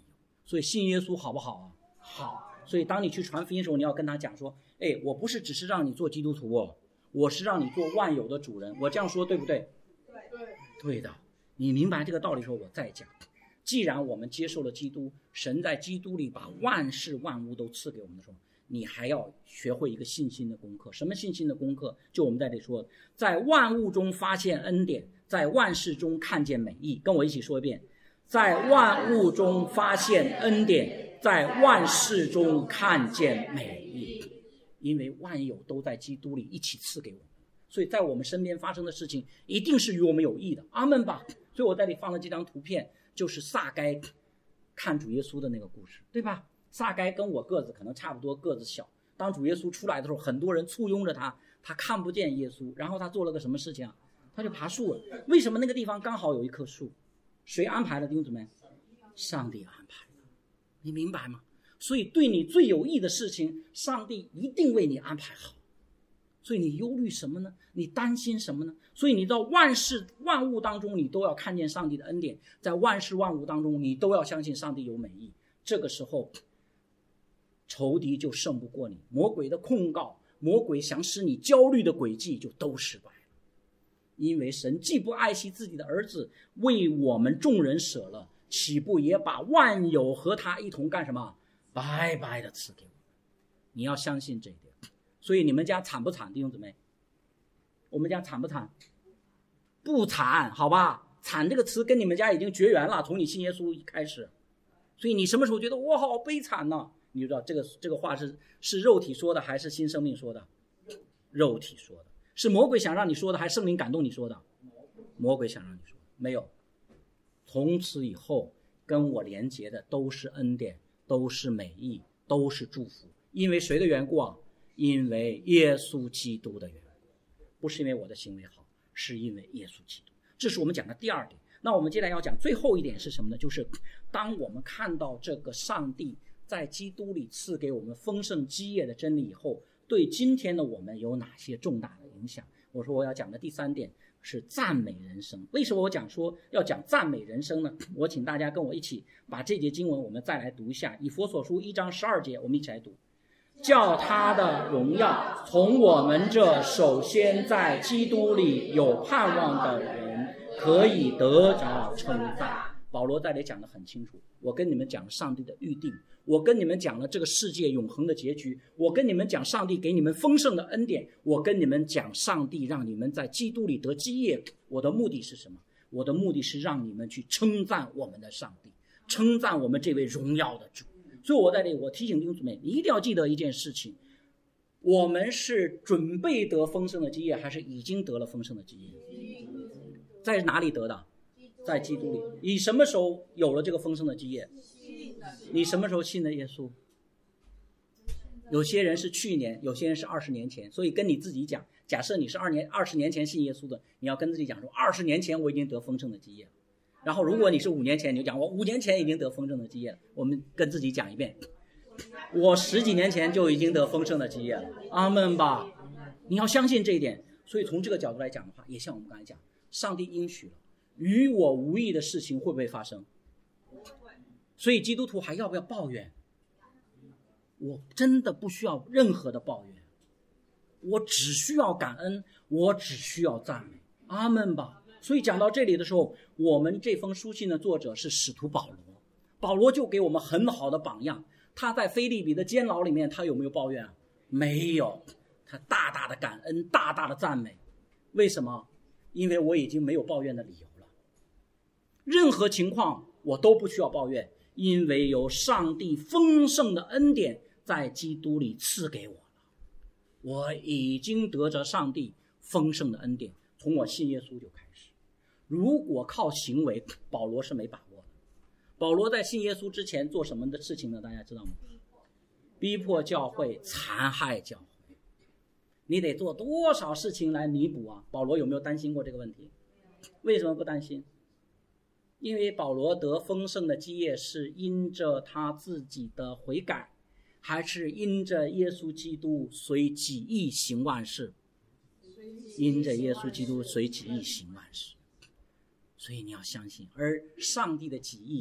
所以信耶稣好不好啊？好。所以当你去传福音的时候，你要跟他讲说，哎，我不是只是让你做基督徒哦，我是让你做万有的主人。我这样说对不对？ 对， 对的。你明白这个道理的时候，我再讲。既然我们接受了基督，神在基督里把万事万物都赐给我们的时候，你还要学会一个信心的功课。什么信心的功课？就我们在这里说，在万物中发现恩典，在万事中看见美意。跟我一起说一遍，在万物中发现恩典，在万事中看见美意。因为万有都在基督里一起赐给我们，所以在我们身边发生的事情一定是与我们有益的。阿们吧。所以我在这里放了这张图片，就是撒该看主耶稣的那个故事，对吧？撒该跟我个子可能差不多，个子小。当主耶稣出来的时候，很多人簇拥着他，他看不见耶稣，然后他做了个什么事情啊？他就爬树了。为什么那个地方刚好有一棵树？谁安排的，弟兄姊妹？上帝安排的。你明白吗？所以对你最有益的事情，上帝一定为你安排好。所以你忧虑什么呢？你担心什么呢？所以你到万事万物当中，你都要看见上帝的恩典，在万事万物当中，你都要相信上帝有美意。这个时候仇敌就胜不过你，魔鬼的控告，魔鬼想使你焦虑的诡计就都失败了。因为神既不爱惜自己的儿子，为我们众人舍了，岂不也把万有和他一同干什么？白白的赐给我们。你要相信这一点。所以你们家惨不惨，弟兄姊妹？我们家惨不惨？不惨，好吧？惨这个词跟你们家已经绝缘了，从你信耶稣一开始。所以你什么时候觉得我好悲惨呢？你就知道这个这个话是是肉体说的还是新生命说的？肉体说的。是魔鬼想让你说的还是圣灵感动你说的？魔鬼想让你说的。没有。从此以后跟我连结的都是恩典，都是美意，都是祝福。因为谁的缘故啊？因为耶稣基督的缘故。不是因为我的行为好，是因为耶稣基督。这是我们讲的第二点。那我们接下来要讲最后一点是什么呢？就是当我们看到这个上帝在基督里赐给我们丰盛基业的真理以后，对今天的我们有哪些重大的影响？我说我要讲的第三点是赞美人生。为什么我讲说要讲赞美人生呢？我请大家跟我一起把这节经文我们再来读一下，以弗所书一章十二节，我们一起来读。叫他的荣耀从我们这首先在基督里有盼望的人可以得着称赞。保罗在这里讲得很清楚，我跟你们讲上帝的预定，我跟你们讲了这个世界永恒的结局，我跟你们讲上帝给你们丰盛的恩典，我跟你们讲上帝让你们在基督里得基业。我的目的是什么？我的目的是让你们去称赞我们的上帝，称赞我们这位荣耀的主。所以我在这里我提醒弟兄姊妹，你一定要记得一件事情，我们是准备得丰盛的基业还是已经得了丰盛的基业？在哪里得的？在基督里。你什么时候有了这个丰盛的基业？你什么时候信的耶稣？有些人是去年，有些人是二十年前。所以跟你自己讲，假设你是二年二十年前信耶稣的，你要跟自己讲说，二十年前我已经得丰盛的基业了。然后如果你是五年前，你就讲我五年前已经得丰盛的基业了。我们跟自己讲一遍，我十几年前就已经得丰盛的基业了。阿们吧。你要相信这一点。所以从这个角度来讲的话，也像我们刚才讲，上帝应许了与我无益的事情会不会发生？所以基督徒还要不要抱怨？我真的不需要任何的抱怨，我只需要感恩，我只需要赞美。阿们吧。所以讲到这里的时候，我们这封书信的作者是使徒保罗，保罗就给我们很好的榜样。他在腓立比的监牢里面，他有没有抱怨啊？没有，他大大的感恩，大大的赞美。为什么？因为我已经没有抱怨的理由了，任何情况我都不需要抱怨，因为有上帝丰盛的恩典在基督里赐给我了。我已经得着上帝丰盛的恩典，从我信耶稣就开始。如果靠行为，保罗是没把握的。保罗在信耶稣之前做什么的事情呢？大家知道吗？逼迫教会，残害教会。你得做多少事情来弥补啊？保罗有没有担心过这个问题？为什么不担心？因为保罗得丰盛的基业是因着他自己的悔改，还是因着耶稣基督随己意行万事？因着耶稣基督随己意行万事。所以你要相信，而上帝的己意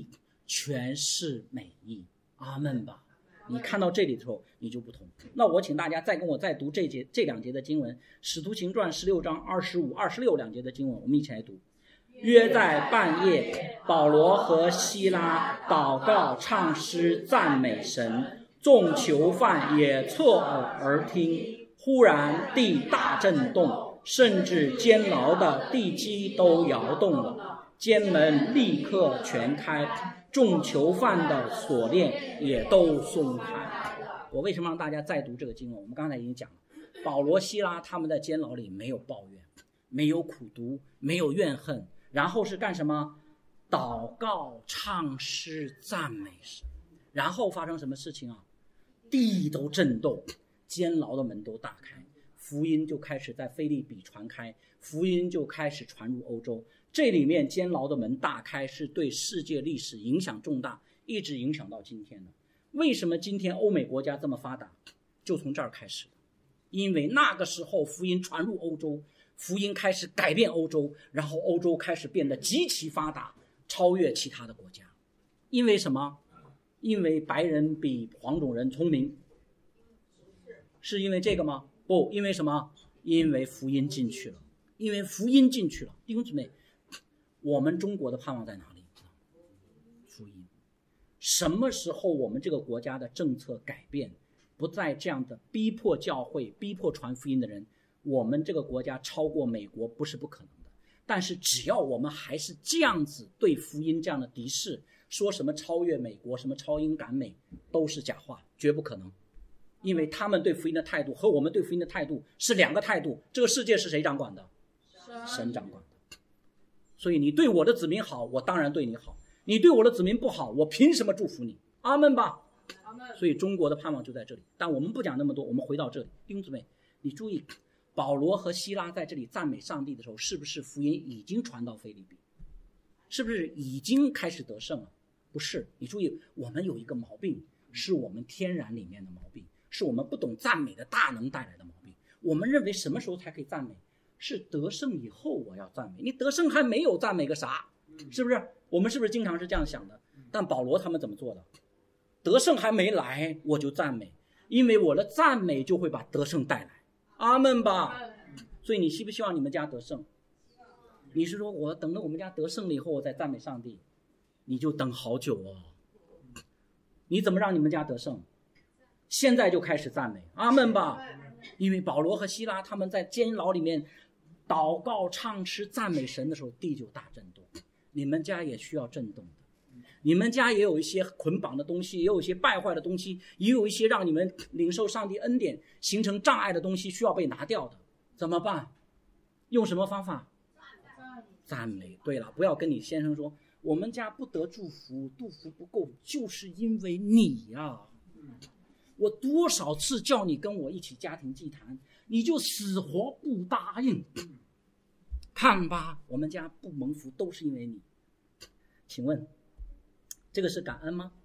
全是美意。阿们吧。你看到这里的时候你就不同。那我请大家再跟我再读这节这两节的经文，使徒行传十六章二十五、二十六两节的经文，我们一起来读。约在半夜，保罗和希拉祷告唱诗赞美神，众囚犯也侧耳而听。忽然地大震动，甚至监牢的地基都摇动了，监门立刻全开，众囚犯的锁链也都松开。我为什么让大家再读这个经文？我们刚才已经讲了，保罗希拉他们在监牢里没有抱怨，没有苦读，没有怨恨，然后是干什么？祷告唱诗赞美神。然后发生什么事情啊？地都震动，监牢的门都大开，福音就开始在腓立比传开，福音就开始传入欧洲。这里面监牢的门大开是对世界历史影响重大，一直影响到今天的。为什么今天欧美国家这么发达？就从这儿开始的。因为那个时候福音传入欧洲，福音开始改变欧洲，然后欧洲开始变得极其发达，超越其他的国家。因为什么？因为白人比黄种人聪明。是因为这个吗？不，因为什么？因为福音进去了。因为福音进去了。弟兄姊妹，我们中国的盼望在哪里？福音。什么时候我们这个国家的政策改变，不再这样的逼迫教会、逼迫传福音的人，我们这个国家超过美国不是不可能的。但是只要我们还是这样子对福音这样的敌视，说什么超越美国、什么超英赶美，都是假话，绝不可能。因为他们对福音的态度和我们对福音的态度是两个态度。这个世界是谁掌管的？神掌管的。所以你对我的子民好，我当然对你好；你对我的子民不好，我凭什么祝福你？阿们吧。所以中国的盼望就在这里。但我们不讲那么多，我们回到这里。弟兄姊妹，你注意，保罗和希拉在这里赞美上帝的时候，是不是福音已经传到腓立比？是不是已经开始得胜了？不是。你注意，我们有一个毛病，是我们天然里面的毛病，是我们不懂赞美的大能带来的毛病。我们认为什么时候才可以赞美？是得胜以后我要赞美。你得胜还没有赞美个啥？是不是？我们是不是经常是这样想的？但保罗他们怎么做的？得胜还没来我就赞美，因为我的赞美就会把得胜带来。阿们吧。所以你希不希望你们家得胜？你是说我等到我们家得胜了以后我再赞美上帝？你就等好久哦。你怎么让你们家得胜？现在就开始赞美。阿们吧。因为保罗和希拉他们在监牢里面祷告唱诗赞美神的时候，地就大震动。你们家也需要震动的。你们家也有一些捆绑的东西，也有一些败坏的东西，也有一些让你们领受上帝恩典形成障碍的东西需要被拿掉的。怎么办？用什么方法？赞美。对了，不要跟你先生说我们家不得祝福，祝福不够，就是因为你呀、啊。我多少次叫你跟我一起家庭祭坛，你就死活不答应。看吧，我们家不蒙福都是因为你。请问这个是感恩吗？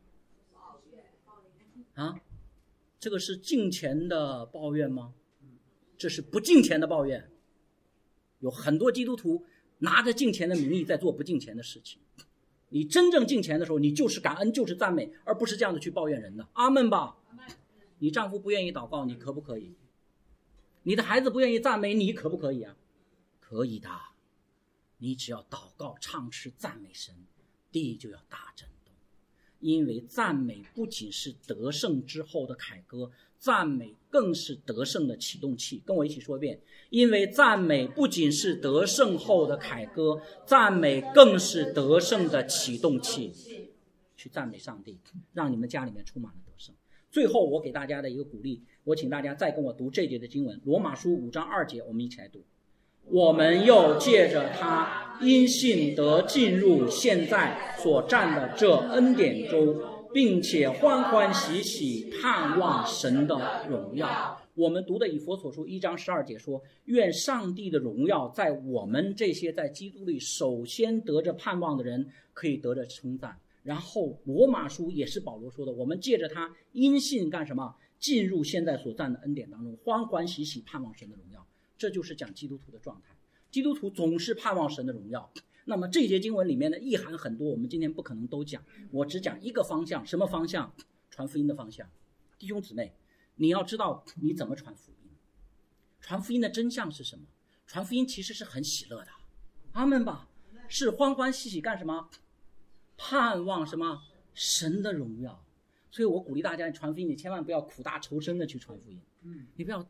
啊，这个是敬虔的抱怨吗？这是不敬虔的抱怨。有很多基督徒拿着敬虔的名义在做不敬虔的事情。你真正敬虔的时候，你就是感恩，就是赞美，而不是这样的去抱怨人的。阿们吧。你丈夫不愿意祷告，你可不可以？你的孩子不愿意赞美，你可不可以啊？可以的。你只要祷告唱诗赞美神，地就要大震动。因为赞美不仅是得胜之后的凯歌，赞美更是得胜的启动器。跟我一起说一遍，因为赞美不仅是得胜后的凯歌，赞美更是得胜的启动器。去赞美上帝，让你们家里面充满了得胜。最后我给大家的一个鼓励，我请大家再跟我读这节的经文，罗马书五章二节，我们一起来读。我们又借着他因信得进入现在所占的这恩典中，并且欢欢喜喜盼望神的荣耀。我们读的以弗所书一章十二节说，愿上帝的荣耀在我们这些在基督里首先得着盼望的人可以得着称赞。然后罗马书也是保罗说的，我们借着他因信干什么？进入现在所占的恩典当中，欢欢喜喜盼望神的荣耀。这就是讲基督徒的状态。基督徒总是盼望神的荣耀， 那么这节经文里面的意涵很多，我们今天不可能都讲，我只讲一个方向。什么方向？传福音的方向。弟兄姊妹，你要知道你怎么传福音。传福音的真相是什么？传福音其实是很喜乐的，阿们吧，是欢欢喜喜干什么？盼望什么？神的荣耀。所以我鼓励大家传福音，你千万不要苦大仇深的去传福音，你不要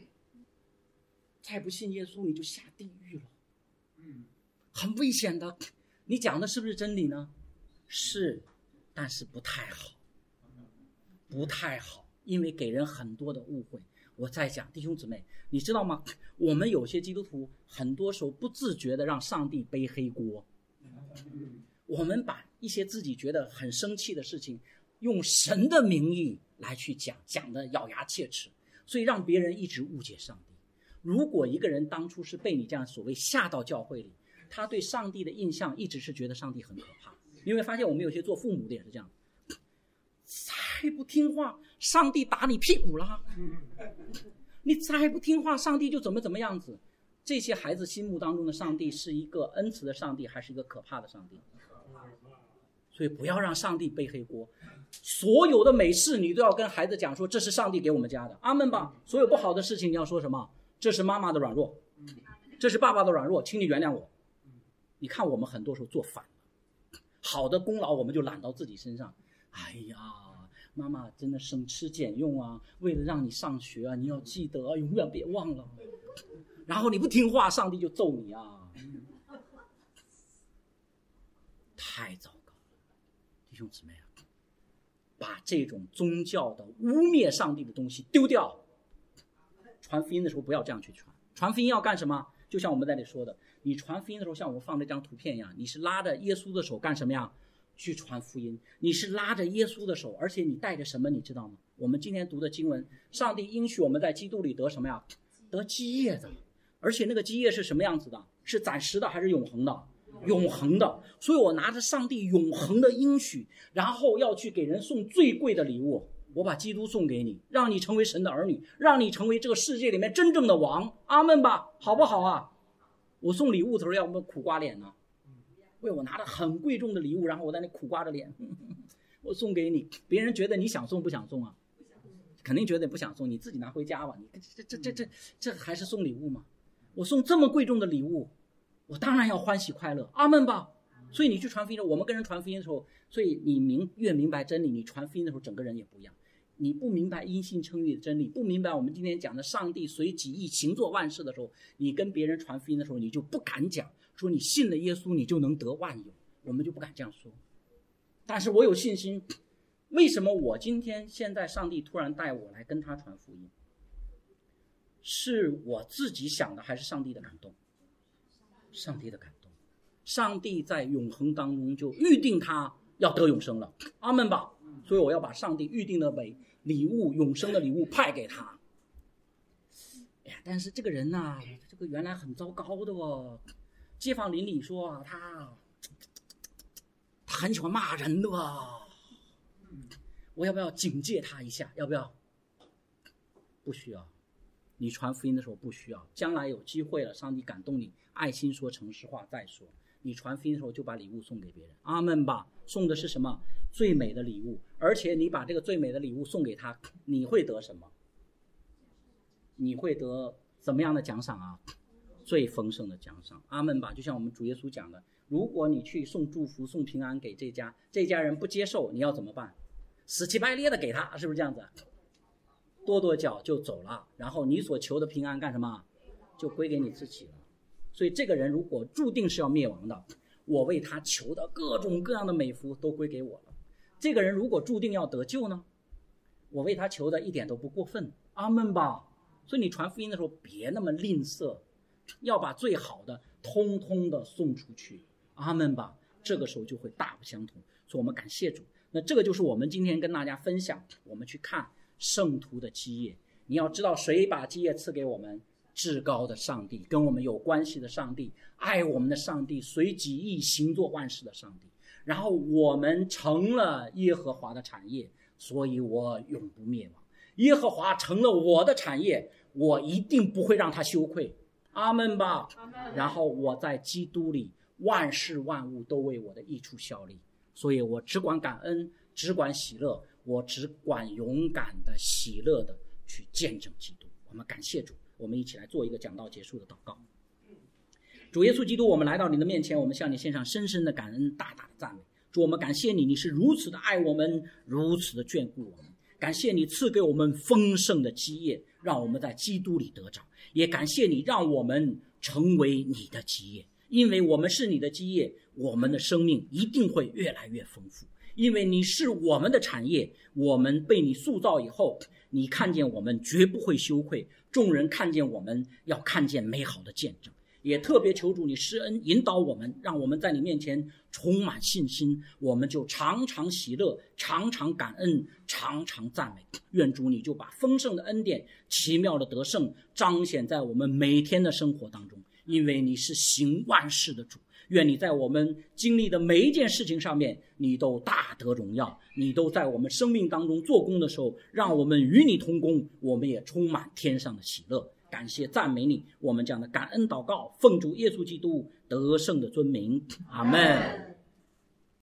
再不信耶稣你就下地狱了，很危险的。你讲的是不是真理呢？是，但是不太好，不太好，因为给人很多的误会。我在讲，弟兄姊妹，你知道吗？我们有些基督徒很多时候不自觉的让上帝背黑锅，我们把一些自己觉得很生气的事情用神的名义来去讲，讲的咬牙切齿，所以让别人一直误解上帝。如果一个人当初是被你这样所谓下到教会里，他对上帝的印象一直是觉得上帝很可怕。你会发现我们有些做父母的也是这样，再不听话上帝打你屁股了，你再不听话上帝就怎么怎么样子。这些孩子心目当中的上帝是一个恩慈的上帝还是一个可怕的上帝？所以不要让上帝背黑锅，所有的美事你都要跟孩子讲说这是上帝给我们家的，阿们吧。所有不好的事情你要说什么？这是妈妈的软弱，这是爸爸的软弱，请你原谅我。你看我们很多时候做反了，好的功劳我们就揽到自己身上。哎呀，妈妈真的省吃俭用啊，为了让你上学啊，你要记得啊，永远别忘了。然后你不听话上帝就揍你啊，太糟糕了。弟兄姊妹啊，把这种宗教的污蔑上帝的东西丢掉。传福音的时候不要这样去传，传福音要干什么？就像我们在这里说的，你传福音的时候像我们放这张图片一样，你是拉着耶稣的手干什么呀？去传福音。你是拉着耶稣的手，而且你带着什么你知道吗？我们今天读的经文，上帝应许我们在基督里得什么呀？得基业的。而且那个基业是什么样子的？是暂时的还是永恒的？永恒的。所以我拿着上帝永恒的应许，然后要去给人送最贵的礼物，我把基督送给你，让你成为神的儿女，让你成为这个世界里面真正的王，阿们吧，好不好啊？我送礼物的时候要不要苦瓜脸呢？为我拿着很贵重的礼物，然后我在那苦瓜着脸，呵呵我送给你，别人觉得你想送不想送啊？肯定觉得不想送，你自己拿回家吧。你这这这这这还是送礼物吗？我送这么贵重的礼物，我当然要欢喜快乐，阿们吧。所以你去传福音的时候，我们跟人传福音的时候，所以你明越明白真理，你传福音的时候整个人也不一样。你不明白因信称义的真理，不明白我们今天讲的上帝随己意行作万事的时候，你跟别人传福音的时候，你就不敢讲说你信了耶稣你就能得万有，我们就不敢这样说。但是我有信心，为什么我今天现在上帝突然带我来跟他传福音？是我自己想的还是上帝的感动？上帝的感动。上帝在永恒当中就预定他要得永生了，阿们吧。所以我要把上帝预定的为礼物，永生的礼物派给他。哎呀，但是这个人呐、啊，这个原来很糟糕的哦。街坊邻里说啊，他他很喜欢骂人的吧？我要不要警戒他一下？要不要？不需要。你传福音的时候不需要，将来有机会了，上帝感动你，爱心说诚实话再说。你传福音的时候就把礼物送给别人，阿们吧。送的是什么？最美的礼物。而且你把这个最美的礼物送给他，你会得什么？你会得怎么样的奖赏啊？最丰盛的奖赏，阿们吧。就像我们主耶稣讲的，如果你去送祝福送平安给这家，这家人不接受，你要怎么办？死乞白咧的给他，是不是这样子？跺跺脚就走了，然后你所求的平安干什么？就归给你自己了。所以这个人如果注定是要灭亡的，我为他求的各种各样的美福都归给我了。这个人如果注定要得救呢，我为他求的一点都不过分，阿们吧。所以你传福音的时候别那么吝啬，要把最好的通通的送出去，阿们吧。这个时候就会大不相同。所以我们感谢主。那这个就是我们今天跟大家分享，我们去看圣徒的基业。你要知道谁把基业赐给我们？至高的上帝，跟我们有关系的上帝，爱我们的上帝，随己意行作万事的上帝。然后我们成了耶和华的产业，所以我永不灭亡。耶和华成了我的产业，我一定不会让他羞愧，阿们吧。然后我在基督里万事万物都为我的益处效力，所以我只管感恩，只管喜乐，我只管勇敢的喜乐的去见证基督。我们感谢主，我们一起来做一个讲道结束的祷告。主耶稣基督，我们来到你的面前，我们向你献上深深的感恩，大大的赞美。主，我们感谢你，你是如此的爱我们，如此的眷顾我们。感谢你赐给我们丰盛的基业，让我们在基督里得着，也感谢你让我们成为你的基业。因为我们是你的基业，我们的生命一定会越来越丰富。因为你是我们的产业，我们被你塑造以后，你看见我们绝不会羞愧，众人看见我们要看见美好的见证。也特别求主你施恩引导我们，让我们在你面前充满信心，我们就常常喜乐，常常感恩，常常赞美。愿主你就把丰盛的恩典，奇妙的得胜彰显在我们每天的生活当中，因为你是行万事的主。愿你在我们经历的每一件事情上面，你都大得荣耀，你都在我们生命当中做工的时候，让我们与你同工，我们也充满天上的喜乐。感谢赞美你，我们这样的感恩祷告，奉主耶稣基督得胜的尊名，阿们。